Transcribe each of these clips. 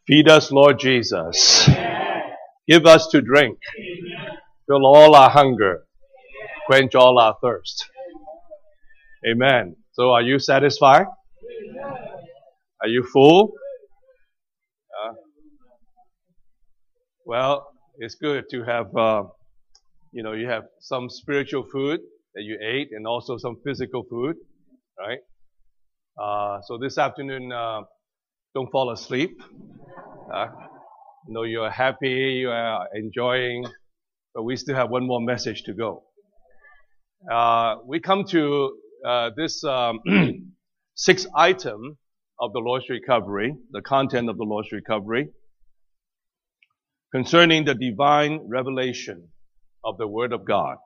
Feed us, Lord Jesus. Give us to drink. Fill all our hunger. Quench all our thirst. Amen. So are you satisfied? Are you full? Well, it's good to have, you have some spiritual food that you ate and also some physical food, right? So this afternoon, don't fall asleep. You're happy, you are enjoying, but we still have one more message to go. We come to this sixth item of the Lord's recovery, the content of the Lord's recovery, concerning the divine revelation of the Word of God.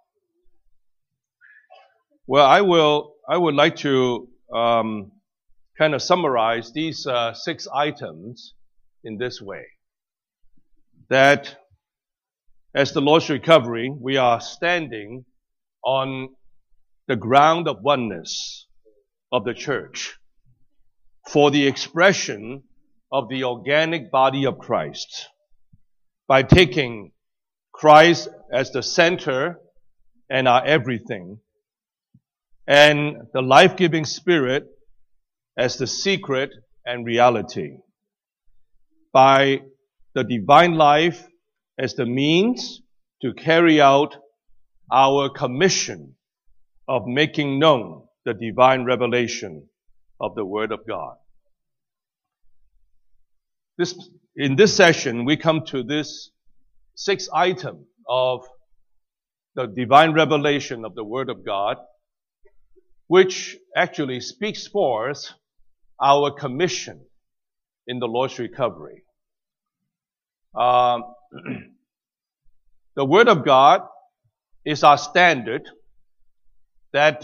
Well, I would like to kind of summarize these 6 items in this way. That as the Lord's recovery, we are standing on the ground of oneness of the church for the expression of the organic body of Christ by taking Christ as the center and our everything, and the life-giving Spirit as the secret and reality, by the divine life as the means to carry out our commission of making known the divine revelation of the Word of God. In this session, we come to this 6th item of the divine revelation of the Word of God, which actually speaks forth our commission in the Lord's recovery. The Word of God is our standard that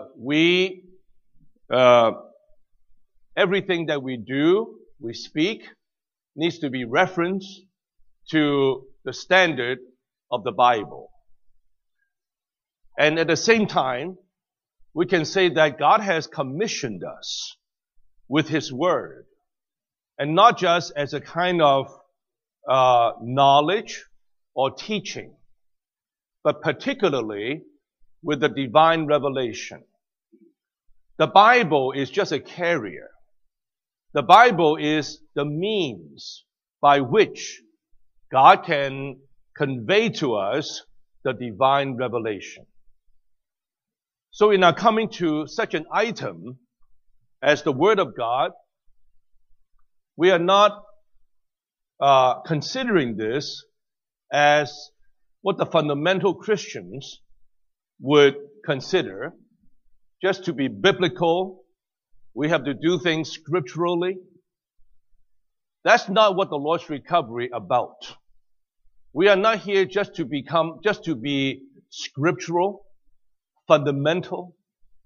everything that we do, we speak, needs to be referenced to the standard of the Bible. And at the same time, we can say that God has commissioned us with His Word, and not just as a kind of knowledge or teaching, but particularly with the divine revelation. The Bible is just a carrier. The Bible is the means by which God can convey to us the divine revelation. So in our coming to such an item as the Word of God, we are not considering this as what the fundamental Christians would consider, just to be biblical. We have to do things scripturally. That's not what the Lord's recovery about. We are not here just to be scriptural, fundamental.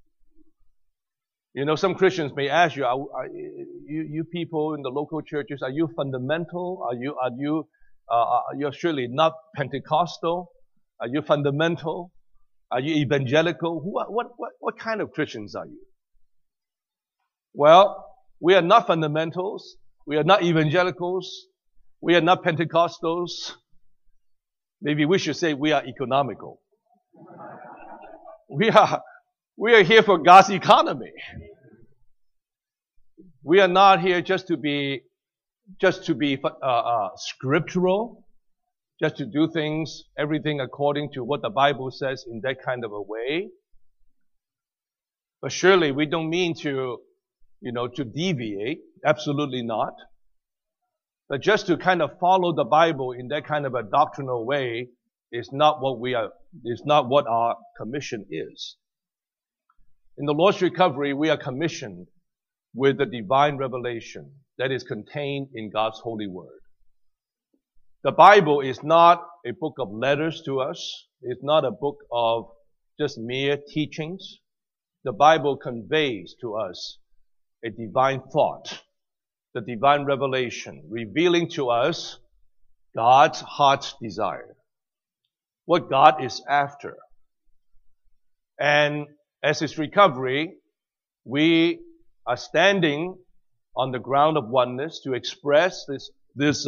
Some Christians may ask you, you people in the local churches, are you fundamental? You're surely not Pentecostal? Are you fundamental? Are you evangelical? What kind of Christians are you? Well, we are not fundamentals. We are not evangelicals. We are not Pentecostals. Maybe we should say we are economical. We are here for God's economy. We are not here just to be scriptural, just to do everything according to what the Bible says in that kind of a way. But surely we don't mean to deviate. Absolutely not. But just to kind of follow the Bible in that kind of a doctrinal way is not what our commission is. In the Lord's recovery, we are commissioned with the divine revelation that is contained in God's holy word. The Bible is not a book of letters to us. It's not a book of just mere teachings. The Bible conveys to us a divine thought, the divine revelation, revealing to us God's heart's desire, what God is after. And as His recovery, we are standing on the ground of oneness to express this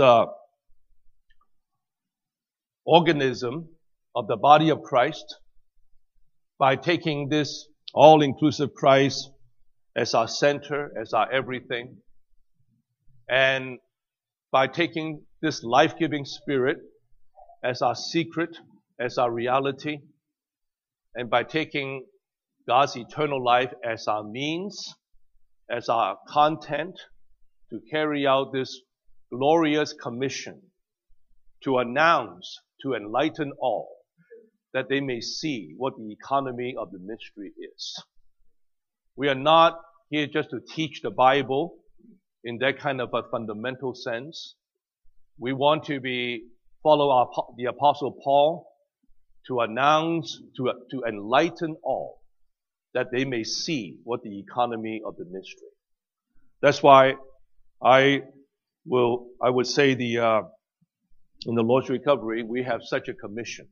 organism of the body of Christ by taking this all-inclusive Christ as our center, as our everything, and by taking this life-giving Spirit as our secret, as our reality, and by taking God's eternal life as our means, as our content to carry out this glorious commission to announce, to enlighten all, that they may see what the economy of the mystery is. We are not here just to teach the Bible in that kind of a fundamental sense. We want to follow the Apostle Paul to announce, to enlighten all, that they may see what the economy of the mystery. That's why I would say in the Lord's Recovery, we have such a commission.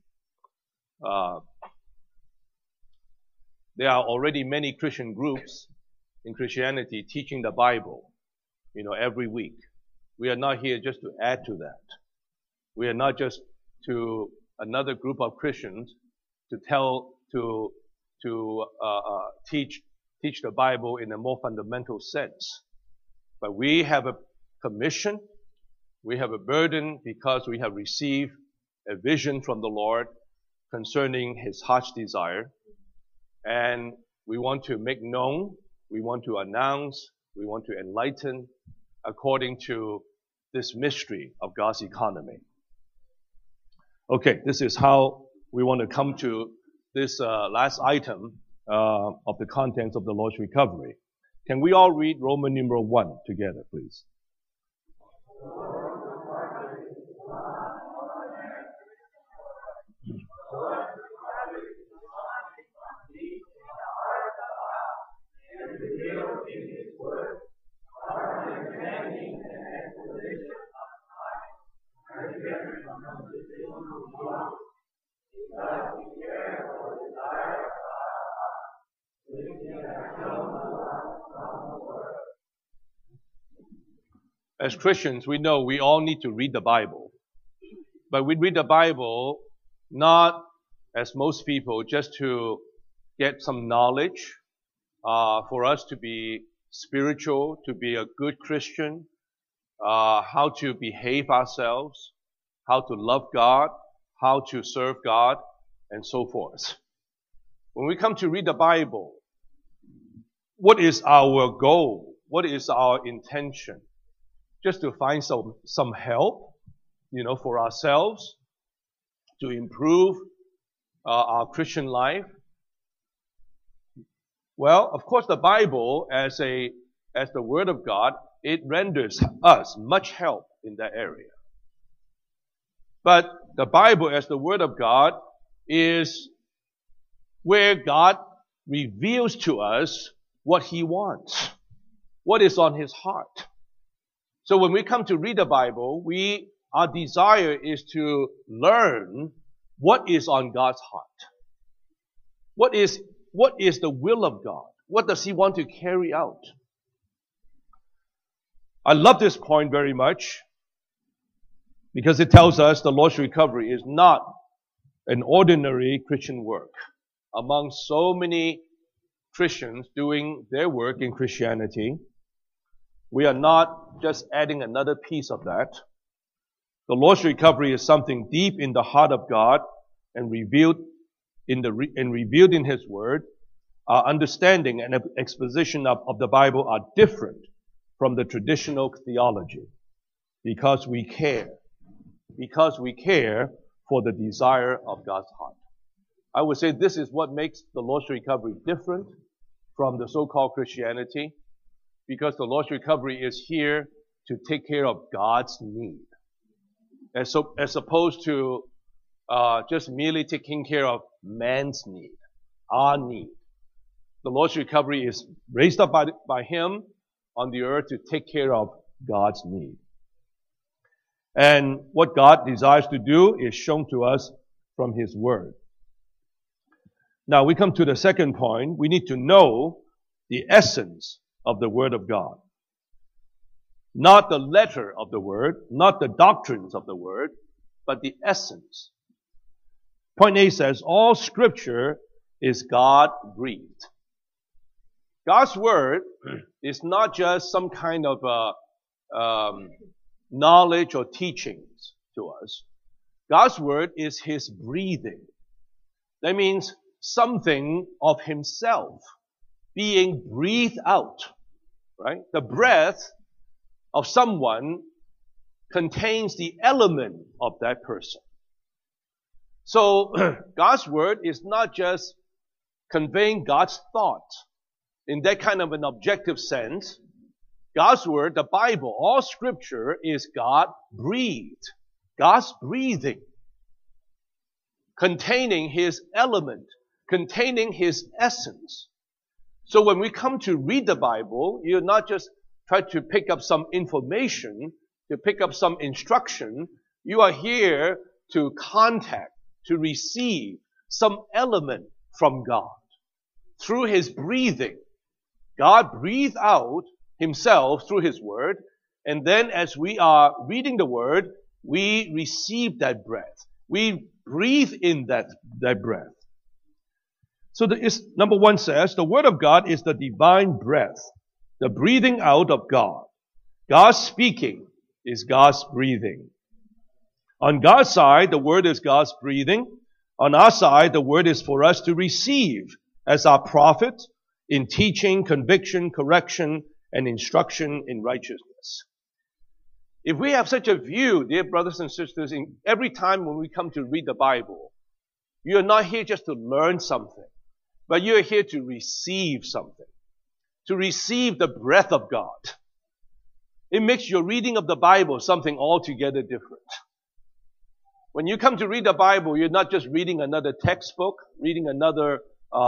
There are already many Christian groups in Christianity teaching the Bible, every week. We are not here just to add to that. We are not just to another group of Christians to teach the Bible in a more fundamental sense. But we have a commission, we have a burden because we have received a vision from the Lord concerning His heart's desire. And we want to make known, we want to announce, we want to enlighten according to this mystery of God's economy. Okay, this is how we want to come to this last item of the contents of the Lord's Recovery. Can we all read Roman numeral 1 together, please? As Christians, we know we all need to read the Bible. But we read the Bible not, as most people, just to get some knowledge, for us to be spiritual, to be a good Christian, how to behave ourselves, how to love God, how to serve God, and so forth. When we come to read the Bible, what is our goal? What is our intention? Just to find some help, for ourselves, to improve our Christian life. Well, of course, the Bible as the Word of God, it renders us much help in that area. But the Bible as the Word of God is where God reveals to us what He wants, what is on His heart. So when we come to read the Bible, our desire is to learn what is on God's heart. What is the will of God? What does He want to carry out? I love this point very much because it tells us the Lord's Recovery is not an ordinary Christian work. Among so many Christians doing their work in Christianity, we are not just adding another piece of that. The Lord's Recovery is something deep in the heart of God and revealed in His Word. Our understanding and exposition of the Bible are different from the traditional theology because we care. Because we care for the desire of God's heart. I would say this is what makes the Lord's Recovery different from the so-called Christianity, because the Lord's Recovery is here to take care of God's need. As opposed to just merely taking care of man's need, our need. The Lord's Recovery is raised up by Him on the earth to take care of God's need. And what God desires to do is shown to us from His Word. Now we come to the second point. We need to know the essence of the Word of God. Not the letter of the word, not the doctrines of the word, but the essence. Point A says, all scripture is God-breathed. God's word is not just some kind of knowledge or teachings to us. God's word is His breathing. That means something of Himself being breathed out, right? The breath of someone contains the element of that person. So, God's word is not just conveying God's thought in that kind of an objective sense. God's word, the Bible, all scripture is God-breathed. God's breathing, containing His element, containing His essence. So when we come to read the Bible, you're not just trying to pick up some information, to pick up some instruction. You are here to contact, to receive some element from God. Through His breathing, God breathed out Himself through His word, and then as we are reading the word, we receive that breath. We breathe in that breath. So number one says, the word of God is the divine breath, the breathing out of God. God's speaking is God's breathing. On God's side, the word is God's breathing. On our side, the word is for us to receive as our prophet in teaching, conviction, correction, and instruction in righteousness. If we have such a view, dear brothers and sisters, in every time when we come to read the Bible, you are not here just to learn something, but you are here to receive something, to receive the breath of God. It makes your reading of the Bible something altogether different. When you come to read the Bible, you're not just reading another textbook, reading another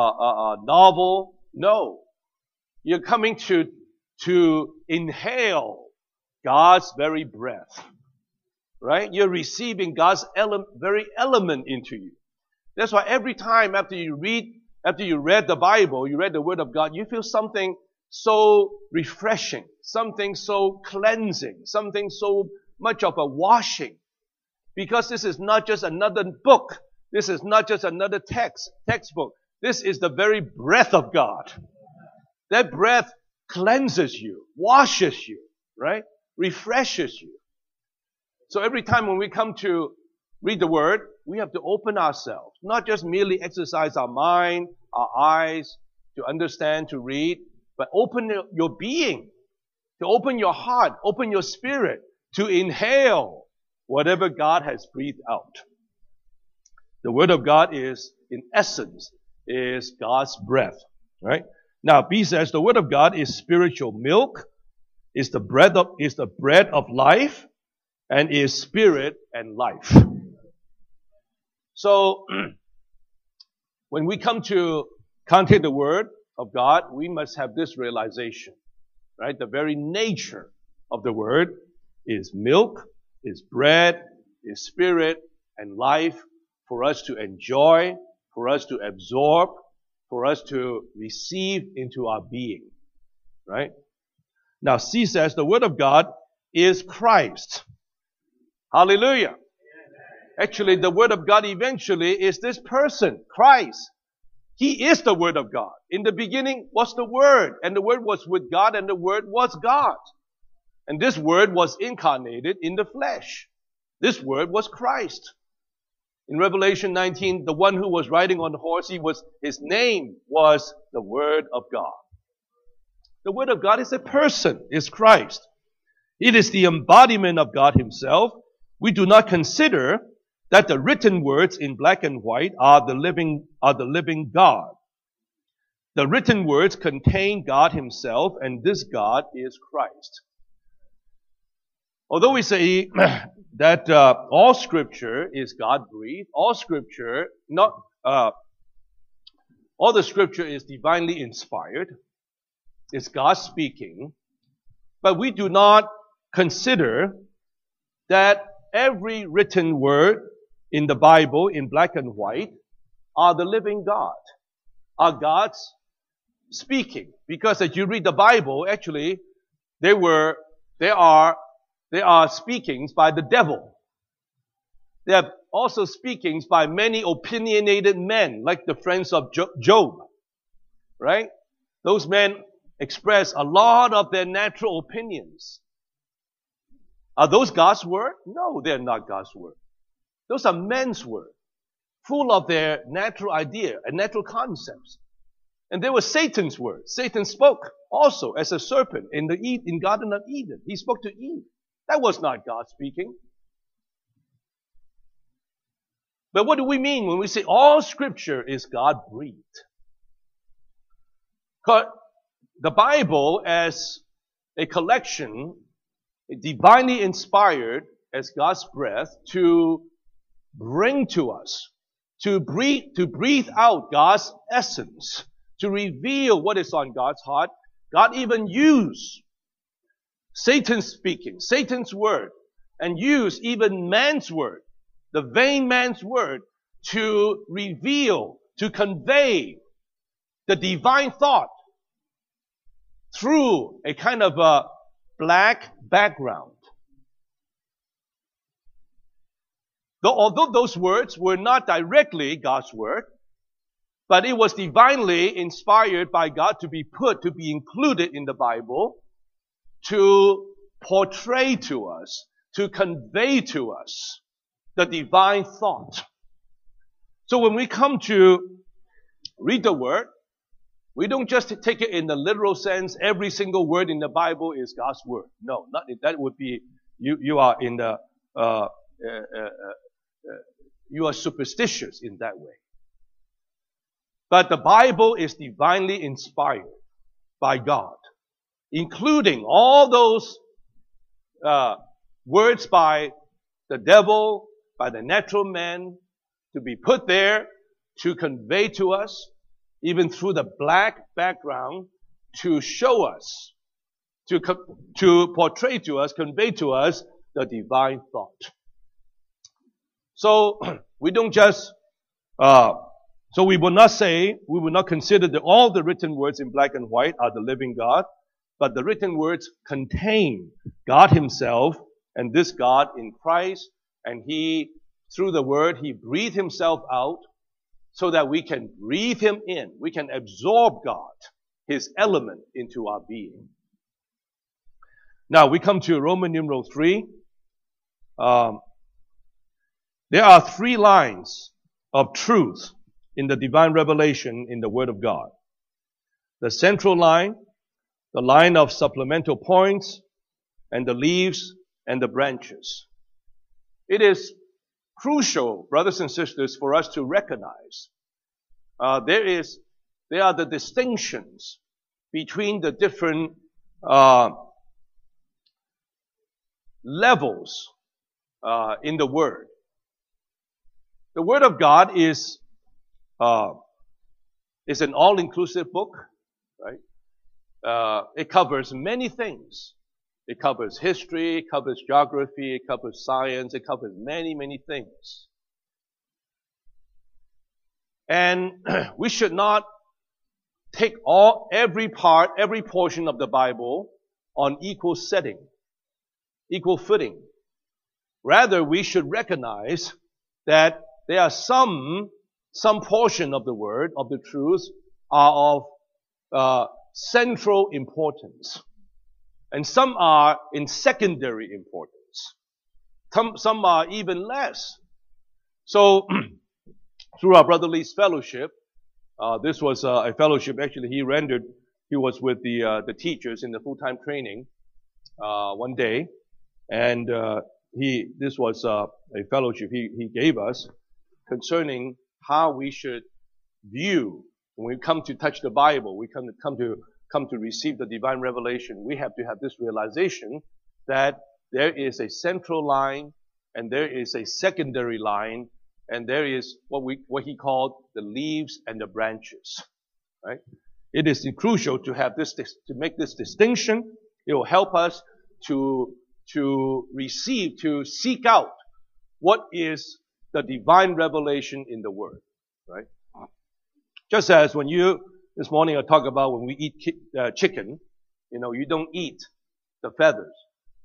novel. No. You're coming to inhale God's very breath. Right? You're receiving God's very element into you. That's why every time after you read the Bible, you read the Word of God, you feel something so refreshing, something so cleansing, something so much of a washing. Because this is not just another book. This is not just another textbook. This is the very breath of God. That breath cleanses you, washes you, right? Refreshes you. So every time when we come to read the Word, we have to open ourselves. Not just merely exercise our mind, our eyes, to understand, to read, but open your being, to open your heart, open your spirit, to inhale whatever God has breathed out. The Word of God is, in essence, is God's breath, right? Now, B says the Word of God is spiritual milk, is the bread of life, and is spirit and life. So, when we come to contemplate the Word of God, we must have this realization, right? The very nature of the Word is milk, is bread, is spirit and life for us to enjoy, for us to absorb, for us to receive into our being, right? Now, C says the Word of God is Christ. Hallelujah. Actually, the Word of God eventually is this person, Christ. He is the Word of God. In the beginning was the Word, and the Word was with God, and the Word was God. And this Word was incarnated in the flesh. This Word was Christ. In Revelation 19, the one who was riding on the horse, his name was the Word of God. The Word of God is a person, is Christ. It is the embodiment of God Himself. We do not consider that the written words in black and white are the living God. The written words contain God Himself, and this God is Christ. Although we say that all Scripture is God-breathed, all the Scripture is divinely inspired, it's God speaking, but we do not consider that every written word in the Bible, in black and white, are the living God, are God's speaking. Because as you read the Bible, actually, they were there are speakings by the devil. There are also speakings by many opinionated men, like the friends of Job, right? Those men express a lot of their natural opinions. Are those God's word? No, they're not God's word. Those are men's word, full of their natural idea and natural concepts. And they were Satan's word. Satan spoke also as a serpent in Garden of Eden. He spoke to Eve. That was not God speaking. But what do we mean when we say all Scripture is God-breathed? The Bible as a collection, divinely inspired as God's breath to bring to us, to breathe out God's essence, to reveal what is on God's heart. God even used Satan's speaking, Satan's word, and used even man's word, the vain man's word, to reveal, to convey the divine thought through a kind of a black background. Although those words were not directly God's word, but it was divinely inspired by God to be included in the Bible, to portray to us, to convey to us the divine thought. So when we come to read the word, we don't just take it in the literal sense, every single word in the Bible is God's word. No, not that would be, you are in the, you are superstitious in that way. But the Bible is divinely inspired by God, including all those words by the devil, by the natural man, to be put there to convey to us, even through the black background, to show us, to portray to us, convey to us the divine thought. So we don't just, so we will not consider that all the written words in black and white are the living God, but the written words contain God Himself and this God in Christ, and He, through the Word, He breathed Himself out so that we can breathe Him in. We can absorb God, His element, into our being. Now we come to Roman numeral 3. There are 3 lines of truth in the divine revelation in the Word of God. The central line, the line of supplemental points, and the leaves and the branches. It is crucial, brothers and sisters, for us to recognize there are the distinctions between the different levels in the Word. The Word of God is an all-inclusive book, right? It covers many things. It covers history, it covers geography, it covers science, it covers many, many things. And we should not take every portion of the Bible on equal setting, equal footing. Rather, we should recognize that there are some portion of the Word, of the truth, are of central importance. And some are in secondary importance. Some are even less. So, through our Brother Lee's fellowship, this was a fellowship actually he was with the teachers in the full-time training one day. And this was a fellowship he gave us concerning how we should view, when we come to touch the Bible, we come to receive the divine revelation, we have to have this realization that there is a central line and there is a secondary line and there is what he called the leaves and the branches, right? It is crucial to have this, to make this distinction. It will help us to receive, to seek out what is the divine revelation in the Word, right? Just as when this morning I talk about when we eat chicken, you don't eat the feathers.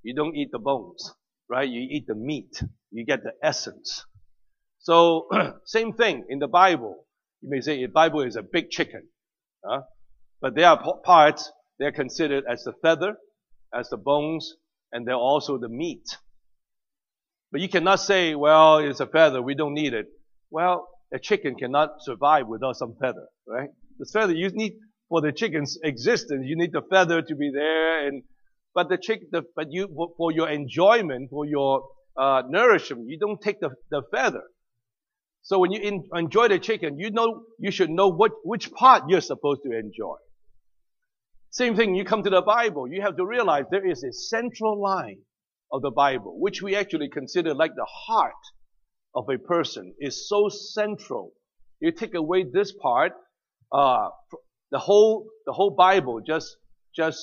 You don't eat the bones, right? You eat the meat. You get the essence. So, same thing in the Bible. You may say the Bible is a big chicken. But there are parts, they're considered as the feather, as the bones, and they're also the meat. But you cannot say, well, it's a feather, we don't need it. Well, a chicken cannot survive without some feather, right? The feather you need for the chicken's existence, you need the feather to be there, but for your enjoyment, for your nourishment, you don't take the feather. So when you enjoy the chicken, you should know which part you're supposed to enjoy. Same thing, you come to the Bible, you have to realize there is a central line of the Bible, which we actually consider like the heart of a person, is so central. You take away this part, the whole Bible it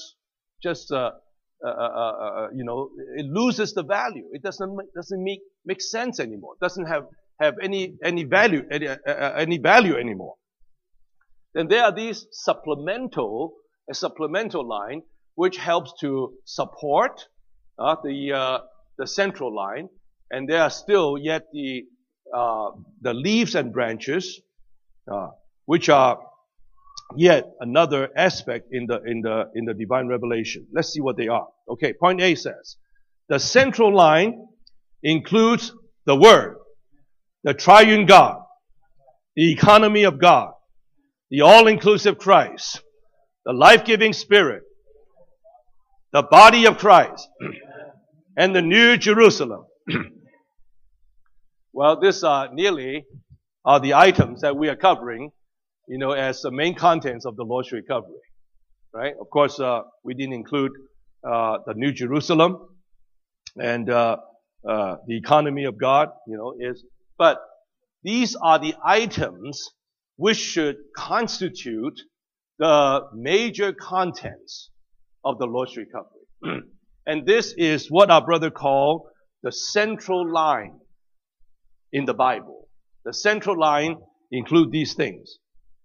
loses the value. It doesn't make sense anymore. It doesn't have any value anymore. Then there are these supplemental line which helps to support the central line, and there are still yet the leaves and branches, which are yet another aspect in the divine revelation. Let's see what they are. Okay, point A says, the central line includes the Word, the triune God, the economy of God, the all-inclusive Christ, the life-giving Spirit, the body of Christ, and the New Jerusalem. Well, these are nearly the items that we are covering, as the main contents of the Lord's recovery, right? Of course, we didn't include the New Jerusalem and the economy of God, but these are the items which should constitute the major contents of the Lord's recovery. And this is what our brother called the central line in the Bible. The central line includes these things.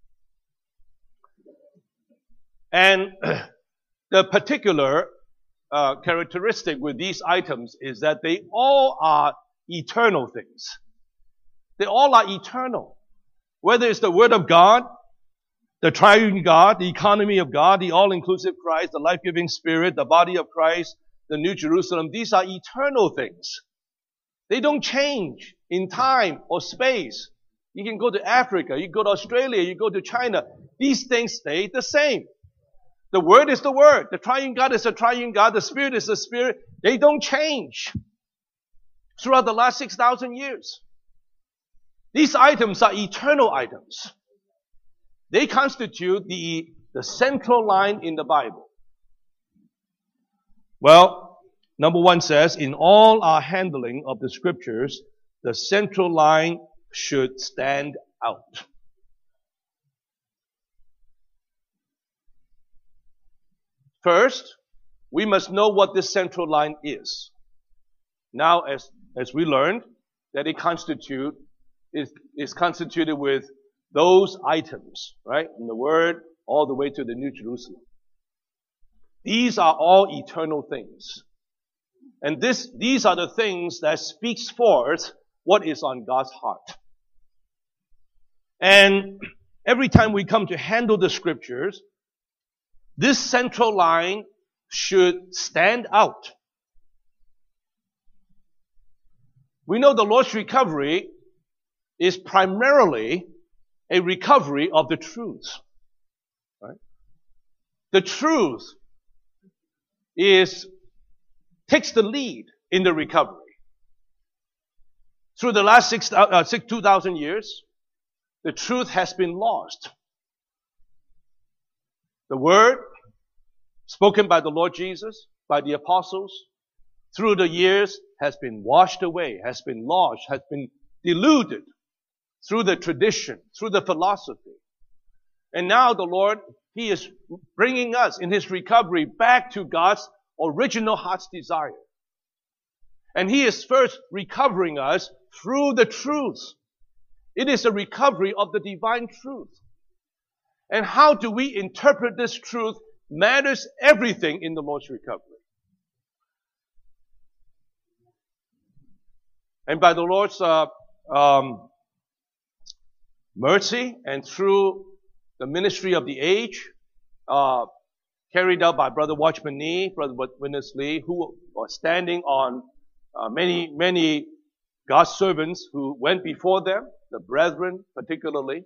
And the particular characteristic with these items is that they all are eternal things. They all are eternal. Whether it's the Word of God, the triune God, the economy of God, the all-inclusive Christ, the life-giving Spirit, the body of Christ, the New Jerusalem, these are eternal things. They don't change in time or space. You can go to Africa, you go to Australia, you go to China. These things stay the same. The Word is the Word. The triune God is the triune God. The Spirit is the Spirit. They don't change throughout the last 6,000 years. These items are eternal items. They constitute the central line in the Bible. Well, number one says, in all our handling of the Scriptures, the central line should stand out. First, we must know what this central line is. Now, as we learned, that it is constituted with those items, right? From the Word all the way to the New Jerusalem. These are all eternal things. And these are the things that speaks forth what is on God's heart. And every time we come to handle the Scriptures, this central line should stand out. We know the Lord's recovery is primarily a recovery of the truth. Right? The truth takes the lead in the recovery. Through the last 2,000 years, the truth has been lost. The Word, spoken by the Lord Jesus, by the apostles, through the years has been washed away, has been lost, has been diluted through the tradition, through the philosophy. And now the Lord, He is bringing us in His recovery back to God's original heart's desire. And He is first recovering us through the truth. It is a recovery of the divine truth. And how do we interpret this truth matters everything in the Lord's recovery. And by the Lord's mercy and through the ministry of the age, carried out by Brother Watchman Nee, Brother Witness Lee, who are standing on many God's servants who went before them, the brethren particularly,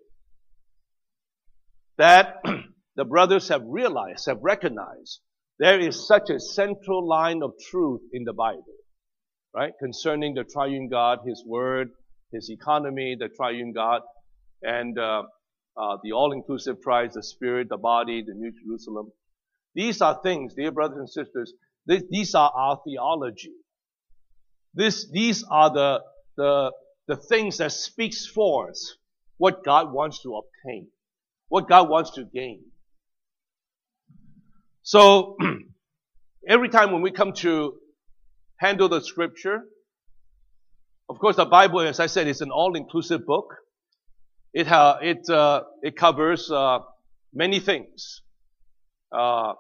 that the brothers have realized, have recognized, there is such a central line of truth in the Bible, right? Concerning the triune God, His Word, His economy, the triune God, and the all-inclusive Christ, the Spirit, the body, the New Jerusalem. These are things, dear brothers and sisters, these are our theology. These are the things that speaks for us what God wants to obtain, what God wants to gain. So, every time when we come to handle the scripture, of course the Bible, as I said, is an all-inclusive book. It covers many things. How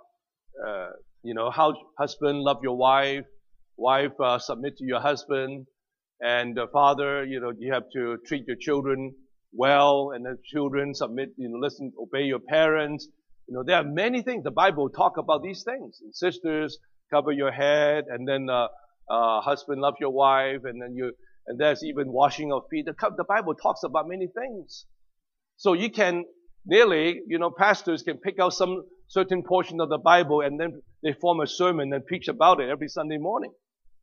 husband love your wife, submit to your husband, and father, you have to treat your children well, and then children submit, listen, obey your parents. There are many things. The Bible talk about these things. And sisters, cover your head, and then husband love your wife, and there's even washing of feet. The Bible talks about many things. So you can nearly, pastors can pick out some certain portion of the Bible and then they form a sermon and preach about it every Sunday morning.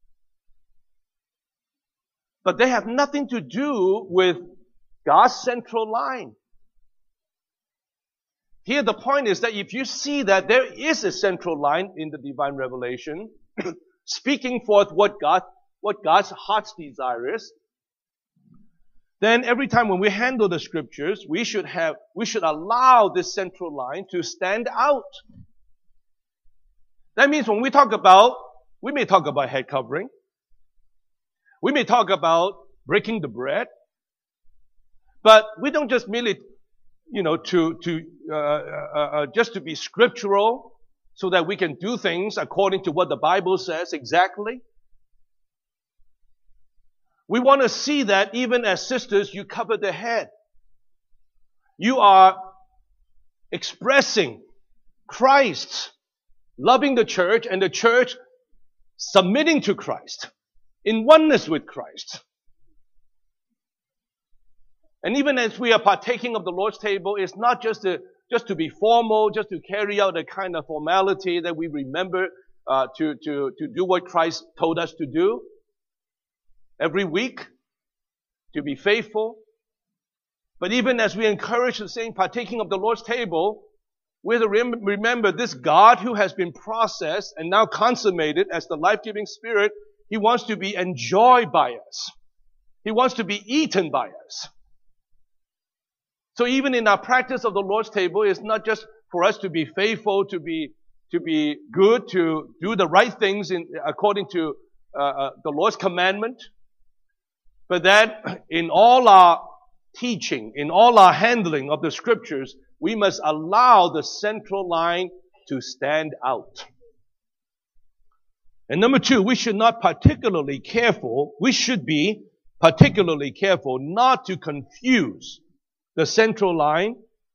But they have nothing to do with God's central line. Here the point is that if you see that there is a central line in the divine revelation, speaking forth what God's heart's desire is, then every time when we handle the scriptures, we should allow this central line to stand out. That means when we may talk about head covering. We may talk about breaking the bread. But we don't just merely, just to be scriptural so that we can do things according to what the Bible says exactly. We want to see that even as sisters, you cover the head. You are expressing Christ, loving the church, and the church submitting to Christ, in oneness with Christ. And even as we are partaking of the Lord's table, it's not just to be formal, just to carry out a kind of formality that we remember to do what Christ told us to do every week, to be faithful. But even as we encourage the saying, partaking of the Lord's table, we have to remember this God who has been processed and now consummated as the life-giving Spirit, He wants to be enjoyed by us. He wants to be eaten by us. So even in our practice of the Lord's table, it's not just for us to be faithful, to be good, to do the right things according to the Lord's commandment, but that in all our teaching, in all our handling of the scriptures, we must allow the central line to stand out. And number two, we should be particularly careful not to confuse the central line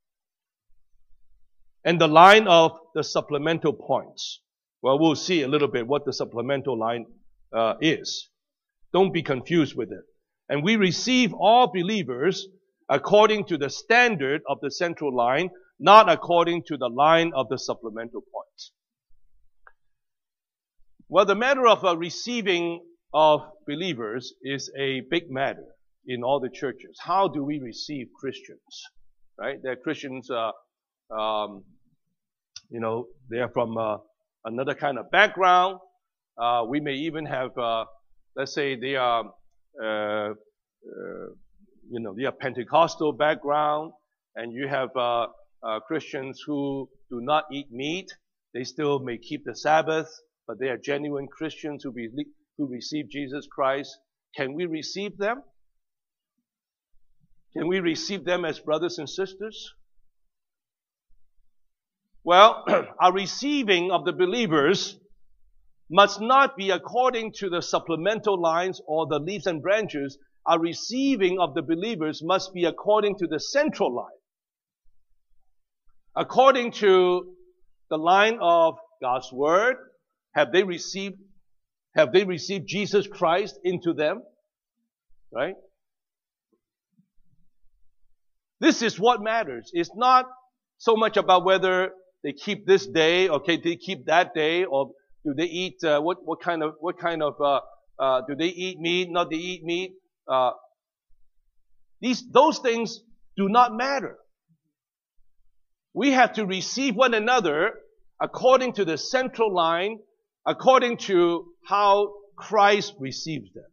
and the line of the supplemental points. Well, we'll see a little bit what the supplemental line is. Don't be confused with it. And we receive all believers according to the standard of the central line, not according to the line of the supplemental points. Well, the matter of receiving of believers is a big matter in all the churches. How do we receive Christians? Right? There are Christians, they are from another kind of background. We may even have, let's say they are, they are Pentecostal background, and you have Christians who do not eat meat. They still may keep the Sabbath, but they are genuine Christians who receive Jesus Christ. Can we receive them? Can we receive them as brothers and sisters? Well, our receiving of the believers must not be according to the supplemental lines or the leaves and branches. Our receiving of the believers must be according to the central line. According to the line of God's Word, have they received Jesus Christ into them? Right? This is what matters. It's not so much about whether they keep this day, okay, they keep that day, or do they eat what kind of do they eat meat? Not they eat meat. Those things do not matter. We have to receive one another according to the central line, according to how Christ receives them.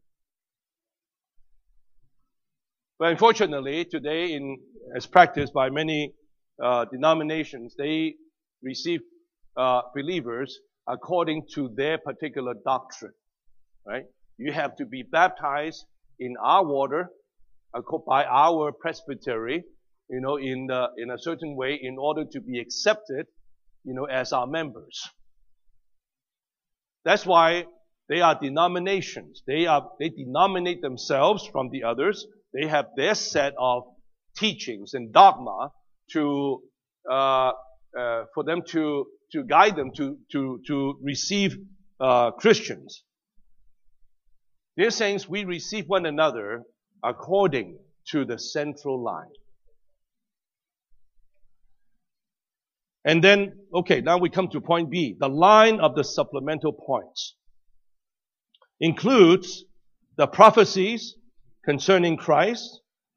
But unfortunately, today, as practiced by many denominations, they receive believers according to their particular doctrine. Right? You have to be baptized in our water by our presbytery, in a certain way, in order to be accepted, as our members. That's why they are denominations. They denominate themselves from the others. They have their set of teachings and dogma for them to guide them to receive Christians. Dear saints, we receive one another according to the central line. And then, now we come to point B. The line of the supplemental points includes the prophecies concerning Christ.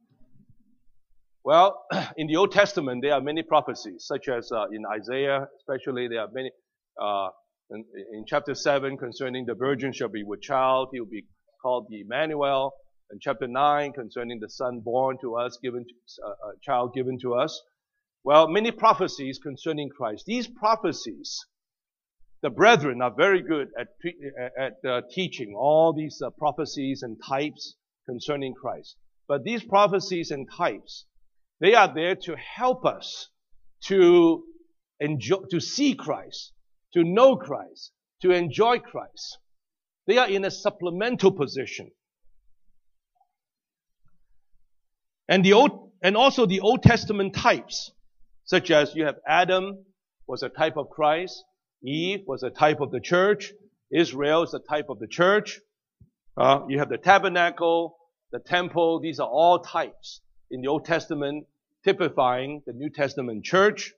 Well, in the Old Testament, there are many prophecies, such as in Isaiah, especially there are many, in chapter 7 concerning the virgin shall be with child, he will be called the Emmanuel. In chapter 9 concerning the son born to us, a child given to us. Well, many prophecies concerning Christ. These prophecies, the brethren are very good at teaching all these prophecies and types concerning Christ. But these prophecies and types, they are there to help us to see Christ, to know Christ, to enjoy Christ. They are in a supplemental position. And also the Old Testament types, such as you have Adam was a type of Christ, Eve was a type of the church, Israel is a type of the church. You have the tabernacle, the temple. These are all types in the Old Testament, typifying the New Testament church.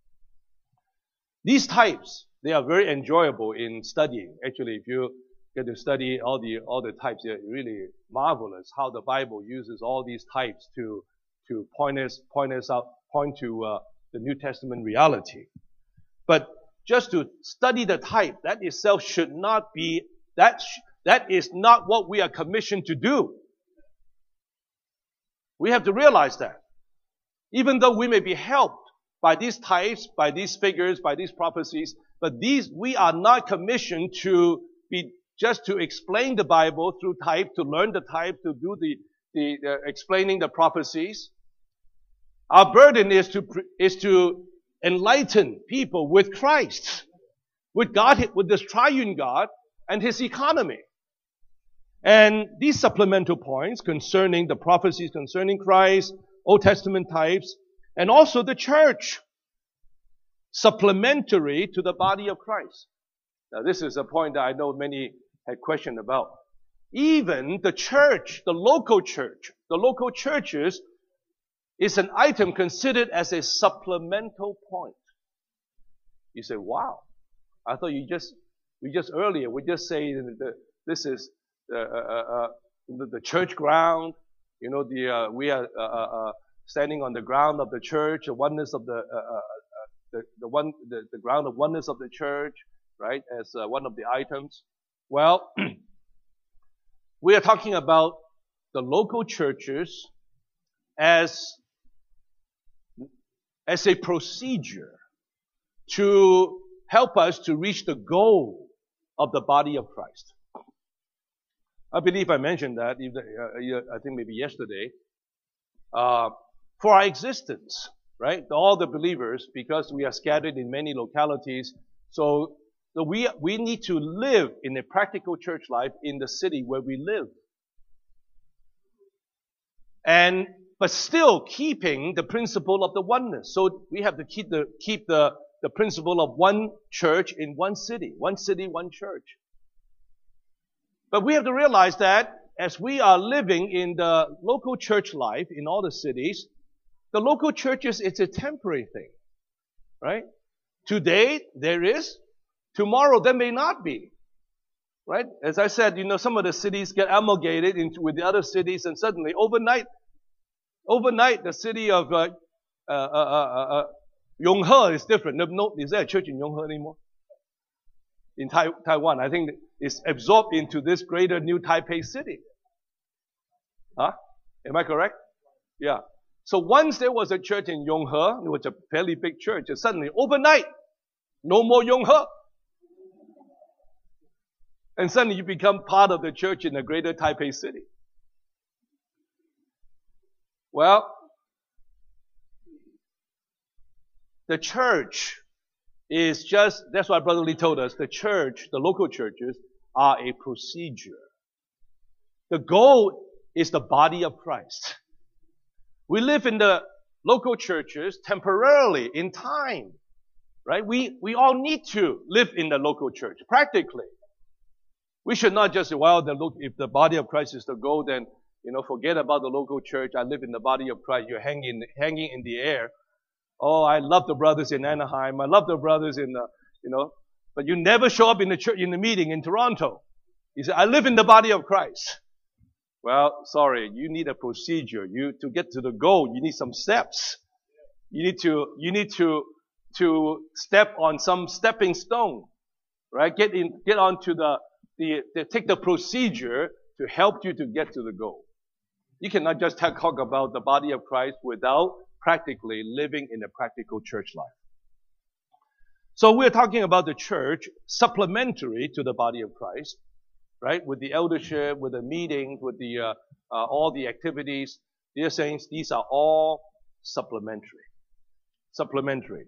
These types, they are very enjoyable in studying. Actually, if you get to study all the types, they're really marvelous how the Bible uses all these types to point to the New Testament reality. But just to study the type, that itself should not be, that is not what we are commissioned to do. We have to realize that. Even though we may be helped by these types, by these figures, by these prophecies, but we are not commissioned to be just to explain the Bible through type, to learn the type, to do the explaining the prophecies. Our burden is to enlighten people with Christ, with God, with this triune God and His economy. And these supplemental points concerning the prophecies concerning Christ, Old Testament types, and also the church, supplementary to the body of Christ. Now this is a point that I know many had questioned about. Even the church, the local churches is an item considered as a supplemental point. You say, wow, I thought we just say that this is the church ground. We are standing on the ground of the church, the oneness of the ground of oneness of the church, right? As one of the items. Well, we are talking about the local churches as a procedure to help us to reach the goal of the body of Christ. I believe I mentioned that, I think maybe yesterday. For our existence, right? All the believers, because we are scattered in many localities, so So we need to live in a practical church life in the city where we live. But still keeping the principle of the oneness. So we have to keep the principle of one church in one city, one church. But we have to realize that as we are living in the local church life in all the cities, the local churches, it's a temporary thing, right? Today there is, tomorrow there may not be, right? As I said, some of the cities get amalgamated with the other cities, and suddenly overnight, the city of Yonghe is different. No, is there a church in Yonghe anymore? In Taiwan, I think it's absorbed into this greater new Taipei city. Huh? Am I correct? Yeah. So once there was a church in Yonghe, it was a fairly big church, and suddenly overnight, no more Yonghe. And suddenly you become part of the church in the greater Taipei city. Well, the church is just, that's why Brother Lee told us, the church, the local churches, are a procedure. The goal is the body of Christ. We live in the local churches temporarily, in time, right? We all need to live in the local church, practically. We should not just say, well, if the body of Christ is the goal, then, forget about the local church. I live in the body of Christ. You're hanging in the air. Oh, I love the brothers in Anaheim. I love the brothers in but you never show up in the church, in the meeting in Toronto. You say, I live in the body of Christ. Well, sorry, you need a procedure. To get to the goal, you need some steps. You need to step on some stepping stone, right? Get onto take the procedure to help you to get to the goal. You cannot just talk about the body of Christ without practically living in a practical church life. So we're talking about the church supplementary to the body of Christ, right? With the eldership, with the meetings, with the all the activities. Dear saints, these are all supplementary. Supplementary.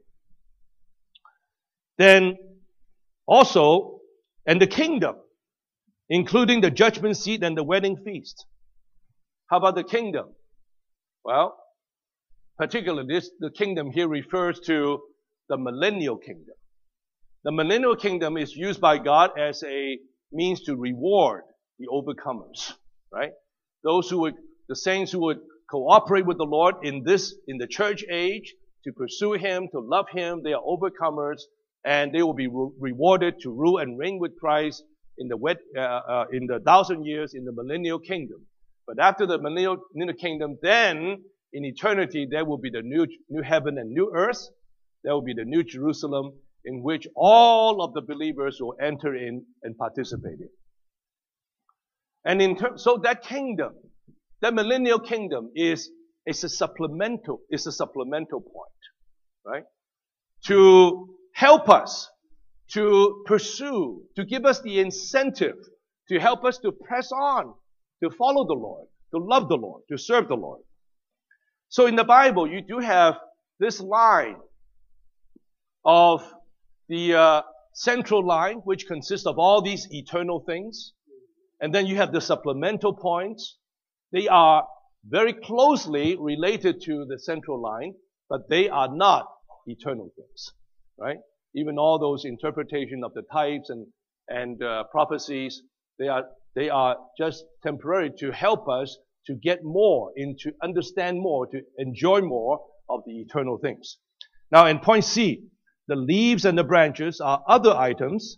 Then also, and the kingdom, including the judgment seat and the wedding feast. How about the kingdom? Well, particularly the kingdom here refers to the millennial kingdom. The millennial kingdom is used by God as a means to reward the overcomers, right? The saints who would cooperate with the Lord in the church age, to pursue Him, to love Him, they are overcomers, and they will be rewarded to rule and reign with Christ in the 1,000 years in the millennial kingdom. But after the millennial kingdom, then in eternity, there will be the new heaven and new earth. There will be the new Jerusalem in which all of the believers will enter in and participate in. And so that kingdom, that millennial kingdom is a supplemental point, right? To help us to pursue, to give us the incentive, to help us to press on, to follow the Lord, to love the Lord, to serve the Lord. So in the Bible, you do have this line of the central line, which consists of all these eternal things. And then you have the supplemental points. They are very closely related to the central line, but they are not eternal things, right? Even all those interpretation of the types and prophecies, they are just temporary to help us to get more, to understand more, to enjoy more of the eternal things. Now in point C, the leaves and the branches are other items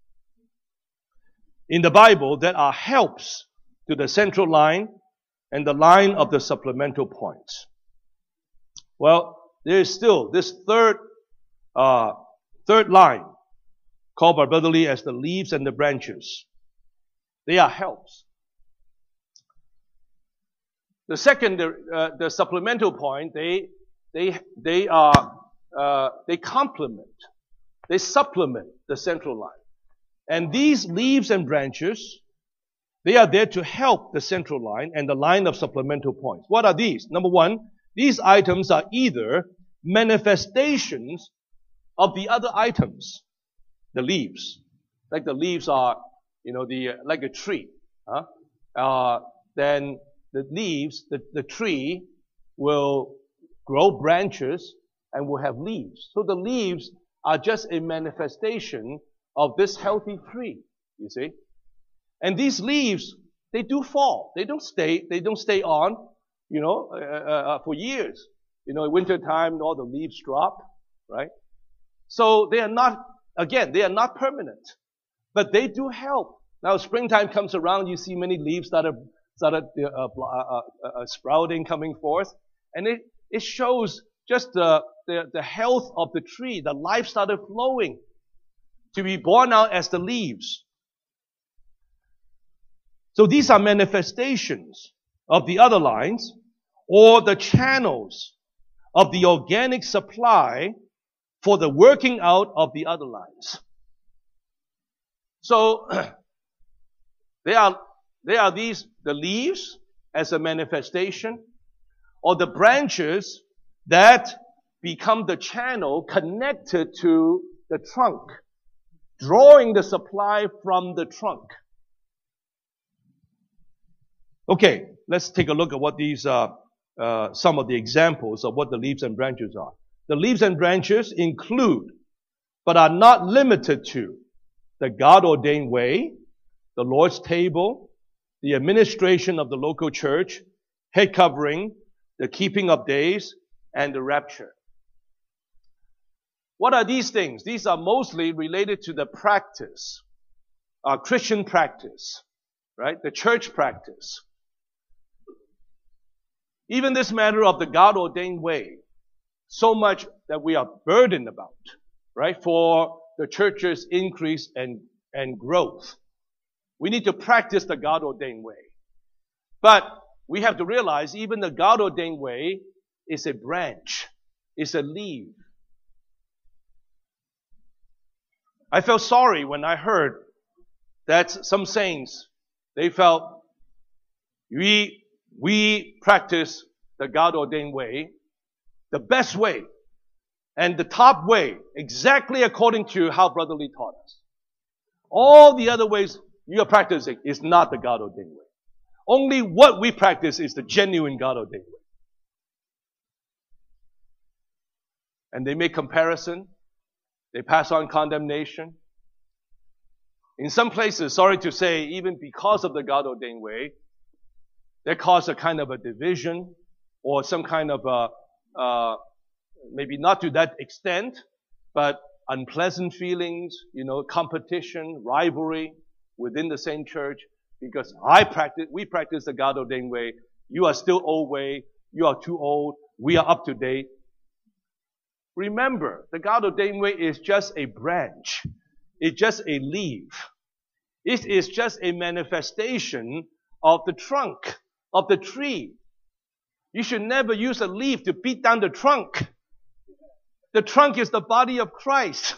in the Bible that are helps to the central line and the line of the supplemental points. Well, there is still this third line called by Brother Lee as the leaves and the branches. They are helps. The second, the supplemental point, they complement, they supplement the central line. And these leaves and branches, they are there to help the central line and the line of supplemental points. What are these? Number one, these items are either manifestations of the other items. the leaves. Like the leaves are, like a tree. Then the leaves, the tree will grow branches and will have leaves. So the leaves are just a manifestation of this healthy tree, you see. And these leaves, they do fall. They don't stay on, for years. In winter time, all the leaves drop, right? So they are not permanent, but they do help. Now springtime comes around, you see many leaves started sprouting, coming forth, and it shows just the health of the tree. The life started flowing to be born out as the leaves. So these are manifestations of the other lines, or the channels of the organic supply for the working out of the other lines. So there are these, the leaves as a manifestation, or the branches that become the channel connected to the trunk, drawing the supply from the trunk. Okay, let's take a look at what these some of the examples of what the leaves and branches are. The leaves and branches include, but are not limited to, the God-ordained way, the Lord's table, the administration of the local church, head covering, the keeping of days, and the rapture. What are these things? These are mostly related to the practice, Christian practice, right? The church practice. Even this matter of the God-ordained way, so much that we are burdened about, right? For the church's increase and growth. We need to practice the God-ordained way. But we have to realize even the God-ordained way is a branch, is a leaf. I felt sorry when I heard that some saints, they felt we practice the God-ordained way, the best way, and the top way, exactly according to how Brother Lee taught us. All the other ways you are practicing is not the God-ordained way. Only what we practice is the genuine God-ordained way. And they make comparison. They pass on condemnation. In some places, sorry to say, even because of the God-ordained way, they cause a kind of a division or some kind of maybe not to that extent, but unpleasant feelings, competition, rivalry within the same church, because we practice the God-ordained way. You are still old way. You are too old. We are up to date. Remember, the God-ordained way is just a branch. It's just a leaf. It is just a manifestation of the trunk of the tree. You should never use a leaf to beat down the trunk. The trunk is the body of Christ.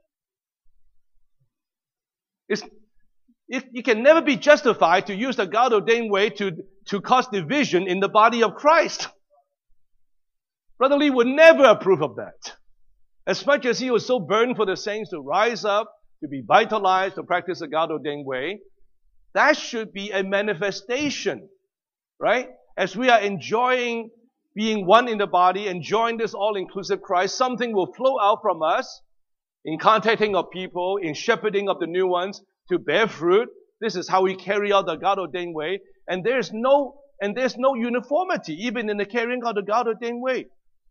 You can never be justified to use the God-ordained way to cause division in the body of Christ. Brother Lee would never approve of that. As much as he was so burdened for the saints to rise up, to be vitalized, to practice the God-ordained way, that should be a manifestation, right? As we are enjoying being one in the body, enjoying this all-inclusive Christ, something will flow out from us in contacting of people, in shepherding of the new ones to bear fruit. This is how we carry out the God-ordained way. And there's no uniformity even in the carrying out the God-ordained way.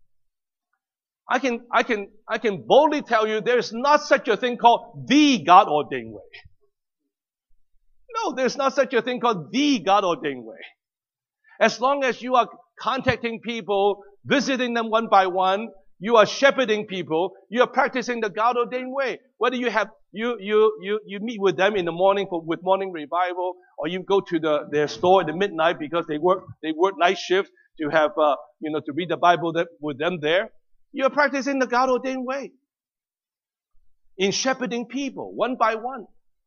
I can boldly tell you there is not such a thing called the God-ordained way. No, there's not such a thing called the God-ordained way. As long as you are contacting people, visiting them one by one, you are shepherding people, you are practicing the God-ordained way. Whether you meet with them in the morning with morning revival, or you go to their store at the midnight because they work night shift to have to read the Bible with them there. You are practicing the God-ordained way in shepherding people one by one.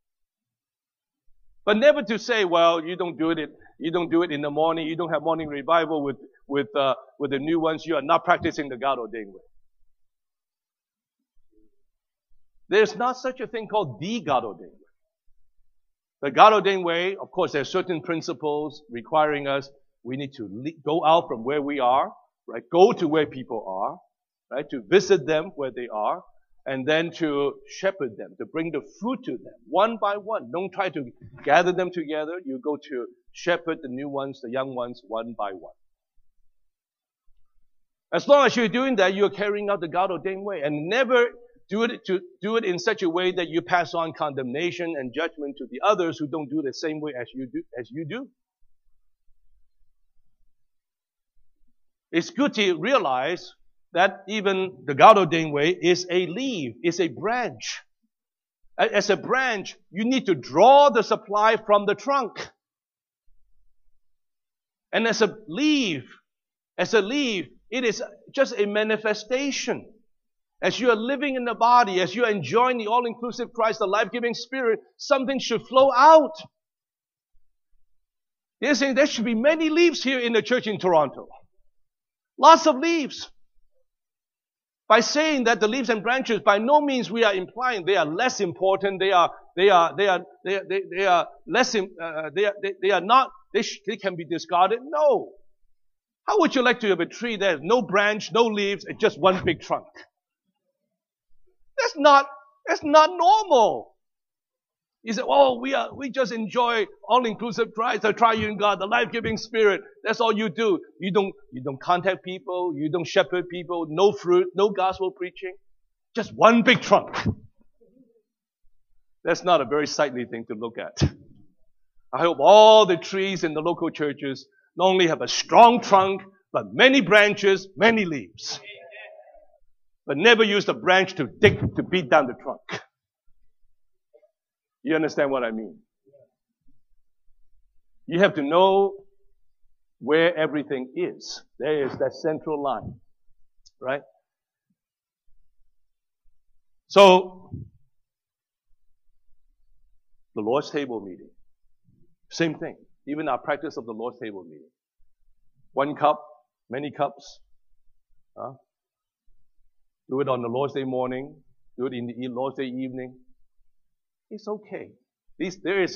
But never to say, well, you don't do it in the morning, you don't have morning revival with the new ones, you are not practicing the God-ordained way. There's not such a thing called the God ordained way. The God ordained way, of course, there are certain principles requiring us. We need to go out from where we are, right? Go to where people are, right? To visit them where they are, and then to shepherd them, to bring the fruit to them, one by one. Don't try to gather them together. You go to shepherd the new ones, the young ones, one by one. As long as you're doing that, you're carrying out the God-ordained way. And never do it in such a way that you pass on condemnation and judgment to the others who don't do it the same way as you do. It's good to realize that even the God-ordained way is a leaf, is a branch. As a branch, you need to draw the supply from the trunk. And as a leaf, it is just a manifestation. As you are living in the body, as you are enjoying the all-inclusive Christ, the life-giving Spirit, something should flow out. They're saying there should be many leaves here in the church in Toronto. Lots of leaves. By saying that the leaves and branches, by no means we are implying they are less important. They are less. They are not. They can be discarded. No. How would you like to have a tree that has no branch, no leaves, and just one big trunk? That's not normal. You say, oh, we just enjoy all-inclusive Christ, the triune God, the life-giving Spirit. That's all you do. You don't contact people. You don't shepherd people. No fruit, no gospel preaching. Just one big trunk. That's not a very sightly thing to look at. I hope all the trees in the local churches not only have a strong trunk, but many branches, many leaves. But never use the branch to beat down the trunk. You understand what I mean? You have to know where everything is. There is that central line. Right? So, the Lord's table meeting. Same thing. Even our practice of the Lord's table meeting. One cup, many cups. Do it on the Lord's Day morning. Do it in the Lord's Day evening. It's okay. There's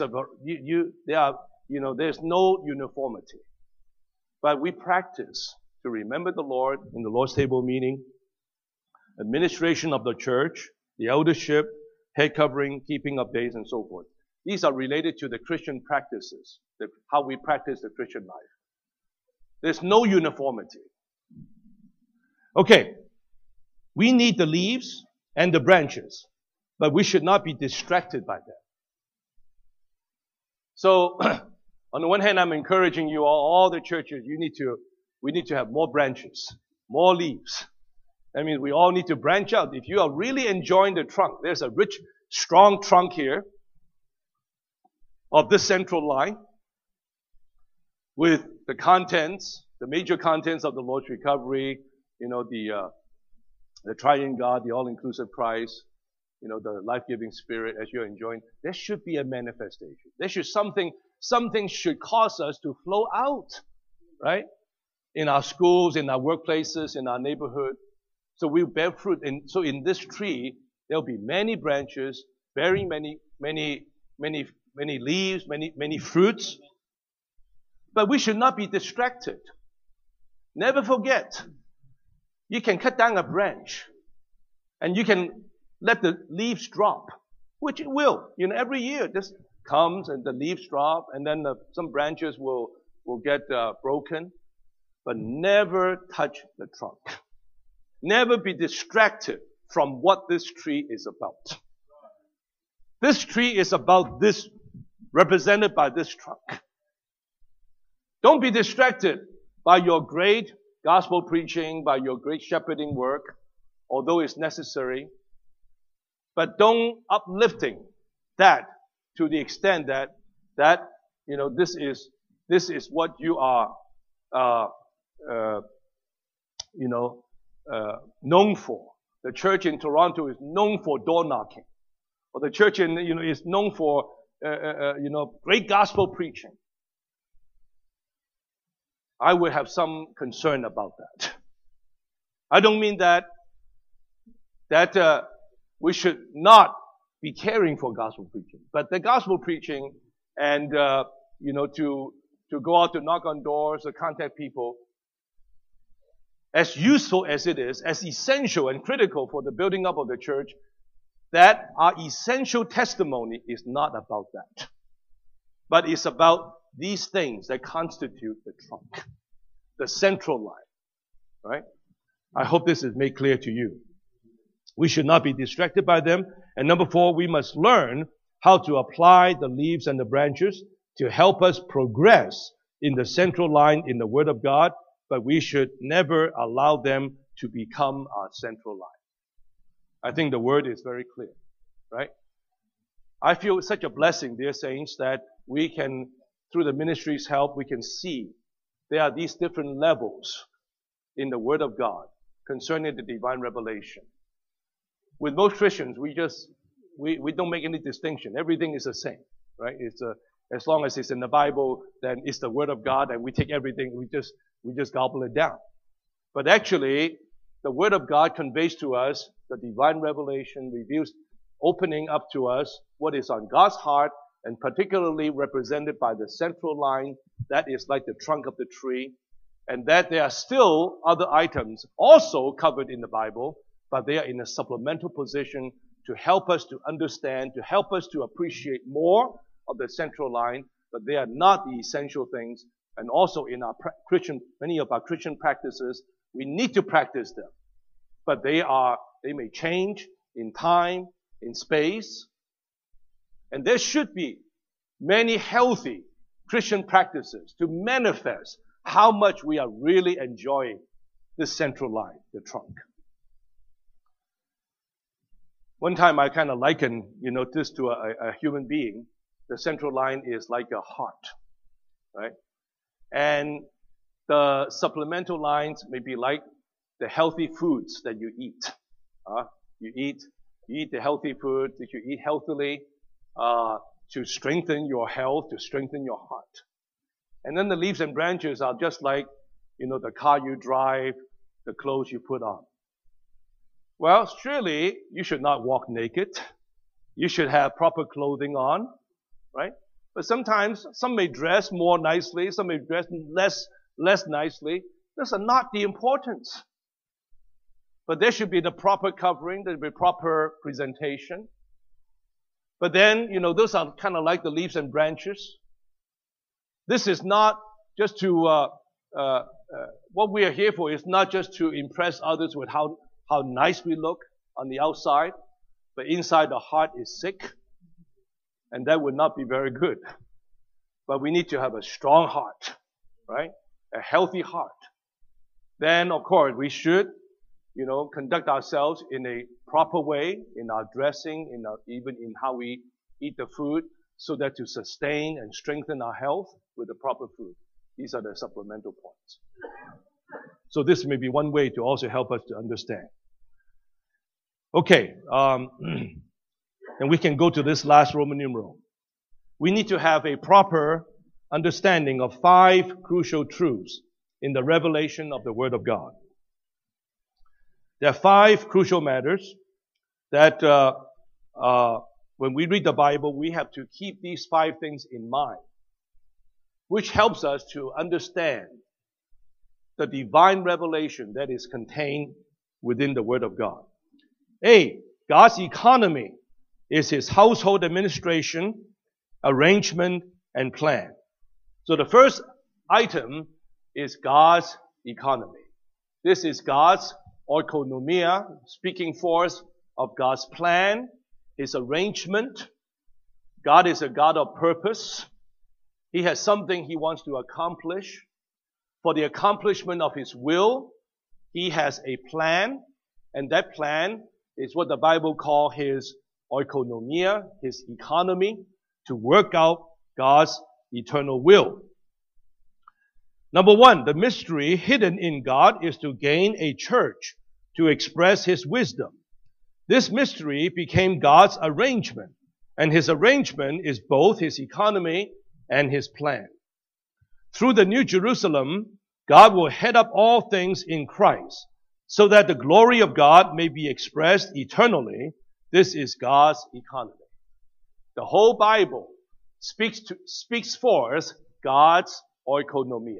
no uniformity. But we practice to remember the Lord in the Lord's table meeting, administration of the church, the eldership, head covering, keeping of days, and so forth. These are related to the Christian practices, how we practice the Christian life. There's no uniformity. Okay. We need the leaves and the branches, but we should not be distracted by them. So, on the one hand, I'm encouraging you all the churches, we need to have more branches, more leaves. That means we all need to branch out. If you are really enjoying the trunk, there's a rich, strong trunk here of this central line with the contents, the major contents of the Lord's recovery, the triune God, the all-inclusive Christ, the life-giving Spirit as you're enjoying. There should be a manifestation. There should something should cause us to flow out, right? In our schools, in our workplaces, in our neighborhood. So we bear fruit. And so in this tree, there'll be many branches, bearing many leaves, many fruits. But we should not be distracted. Never forget. You can cut down a branch and you can let the leaves drop, which it will. Every year this comes and the leaves drop and then some branches will get broken. But never touch the trunk. Never be distracted from what this tree is about. This tree is about this, represented by this trunk. Don't be distracted by your great gospel preaching, by your great shepherding work, although it's necessary. But don't uplifting that to the extent that this is what you are known for. The church in Toronto is known for door knocking, or the church is known for great gospel preaching. I would have some concern about that. I don't mean that we should not be caring for gospel preaching. But the gospel preaching and, to go out to knock on doors or contact people, as useful as it is, as essential and critical for the building up of the church, that our essential testimony is not about that. But it's about these things that constitute the trunk, the central line. Right? I hope this is made clear to you. We should not be distracted by them. And number 4, we must learn how to apply the leaves and the branches to help us progress in the central line in the Word of God, but we should never allow them to become our central line. I think the Word is very clear, right? I feel such a blessing, dear saints, that we can, through the ministry's help, we can see there are these different levels in the Word of God concerning the divine revelation. With most Christians, we don't make any distinction. Everything is the same, right? As long as it's in the Bible, then it's the Word of God, and we take everything, we just gobble it down. But actually, the Word of God conveys to us the divine revelation, reveals, opening up to us what is on God's heart, and particularly represented by the central line, that is like the trunk of the tree, and that there are still other items also covered in the Bible, but they are in a supplemental position to help us to understand, to help us to appreciate more of the central line, but they are not the essential things. And also in our many of our Christian practices, we need to practice them. But they may change in time, in space. And there should be many healthy Christian practices to manifest how much we are really enjoying this central line, the trunk. One time I kind of likened, this to a human being. The central line is like a heart, right? And the supplemental lines may be like the healthy foods that you eat. You eat the healthy food that you eat healthily to strengthen your health, to strengthen your heart. And then the leaves and branches are just like, the car you drive, the clothes you put on. Well, surely you should not walk naked. You should have proper clothing on, right? But sometimes some may dress more nicely, some may dress less nicely. Those are not the importance. But there should be the proper covering, there should be proper presentation. But then, those are kind of like the leaves and branches. This is not just to, what we are here for is not just to impress others with how nice we look on the outside, but inside the heart is sick, and that would not be very good. But we need to have a strong heart, right? A healthy heart. Then, of course, we should, conduct ourselves in a proper way in our dressing, even in how we eat the food, so that to sustain and strengthen our health with the proper food. These are the supplemental points. So this may be one way to also help us to understand. Okay, and we can go to this last Roman numeral. We need to have a proper understanding of 5 crucial truths in the revelation of the Word of God. There are 5 crucial matters that when we read the Bible, we have to keep these 5 things in mind, which helps us to understand the divine revelation that is contained within the Word of God. A, God's economy is His household administration, arrangement, and plan. So the first item is God's economy. This is God's oikonomia, speaking forth of God's plan, His arrangement. God is a God of purpose. He has something He wants to accomplish. For the accomplishment of His will, He has a plan, and that plan is what the Bible calls His oikonomia, His economy, to work out God's eternal will. Number 1, the mystery hidden in God is to gain a church to express His wisdom. This mystery became God's arrangement, and His arrangement is both His economy and His plan. Through the New Jerusalem, God will head up all things in Christ, so that the glory of God may be expressed eternally This is God's economy. The whole Bible speaks for us God's oikonomia.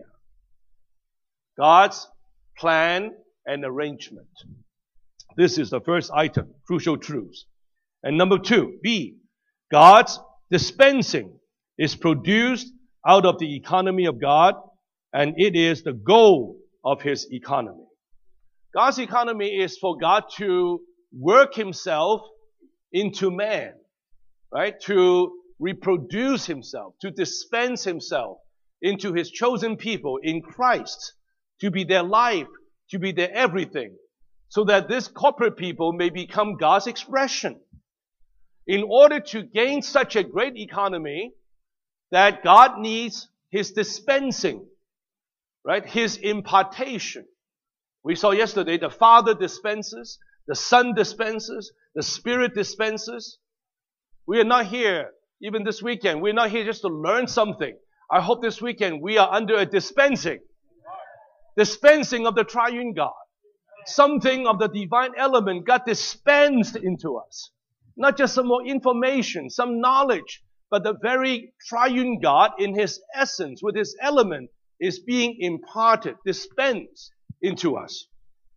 God's plan and arrangement. This is the first item, crucial truths. And number 2, B, God's dispensing is produced out of the economy of God, and it is the goal of His economy. God's economy is for God to work Himself into man, right? To reproduce Himself, to dispense Himself into His chosen people in Christ, to be their life, to be their everything, so that this corporate people may become God's expression. In order to gain such a great economy, that God needs His dispensing, right? His impartation. We saw yesterday the Father dispenses, the Son dispenses, the Spirit dispenses. We are not here, even this weekend, we're not here just to learn something. I hope this weekend we are under a dispensing of the triune God. Something of the divine element got dispensed into us. Not just some more information, some knowledge, but the very triune God in His essence, with His element, is being imparted, dispensed into us.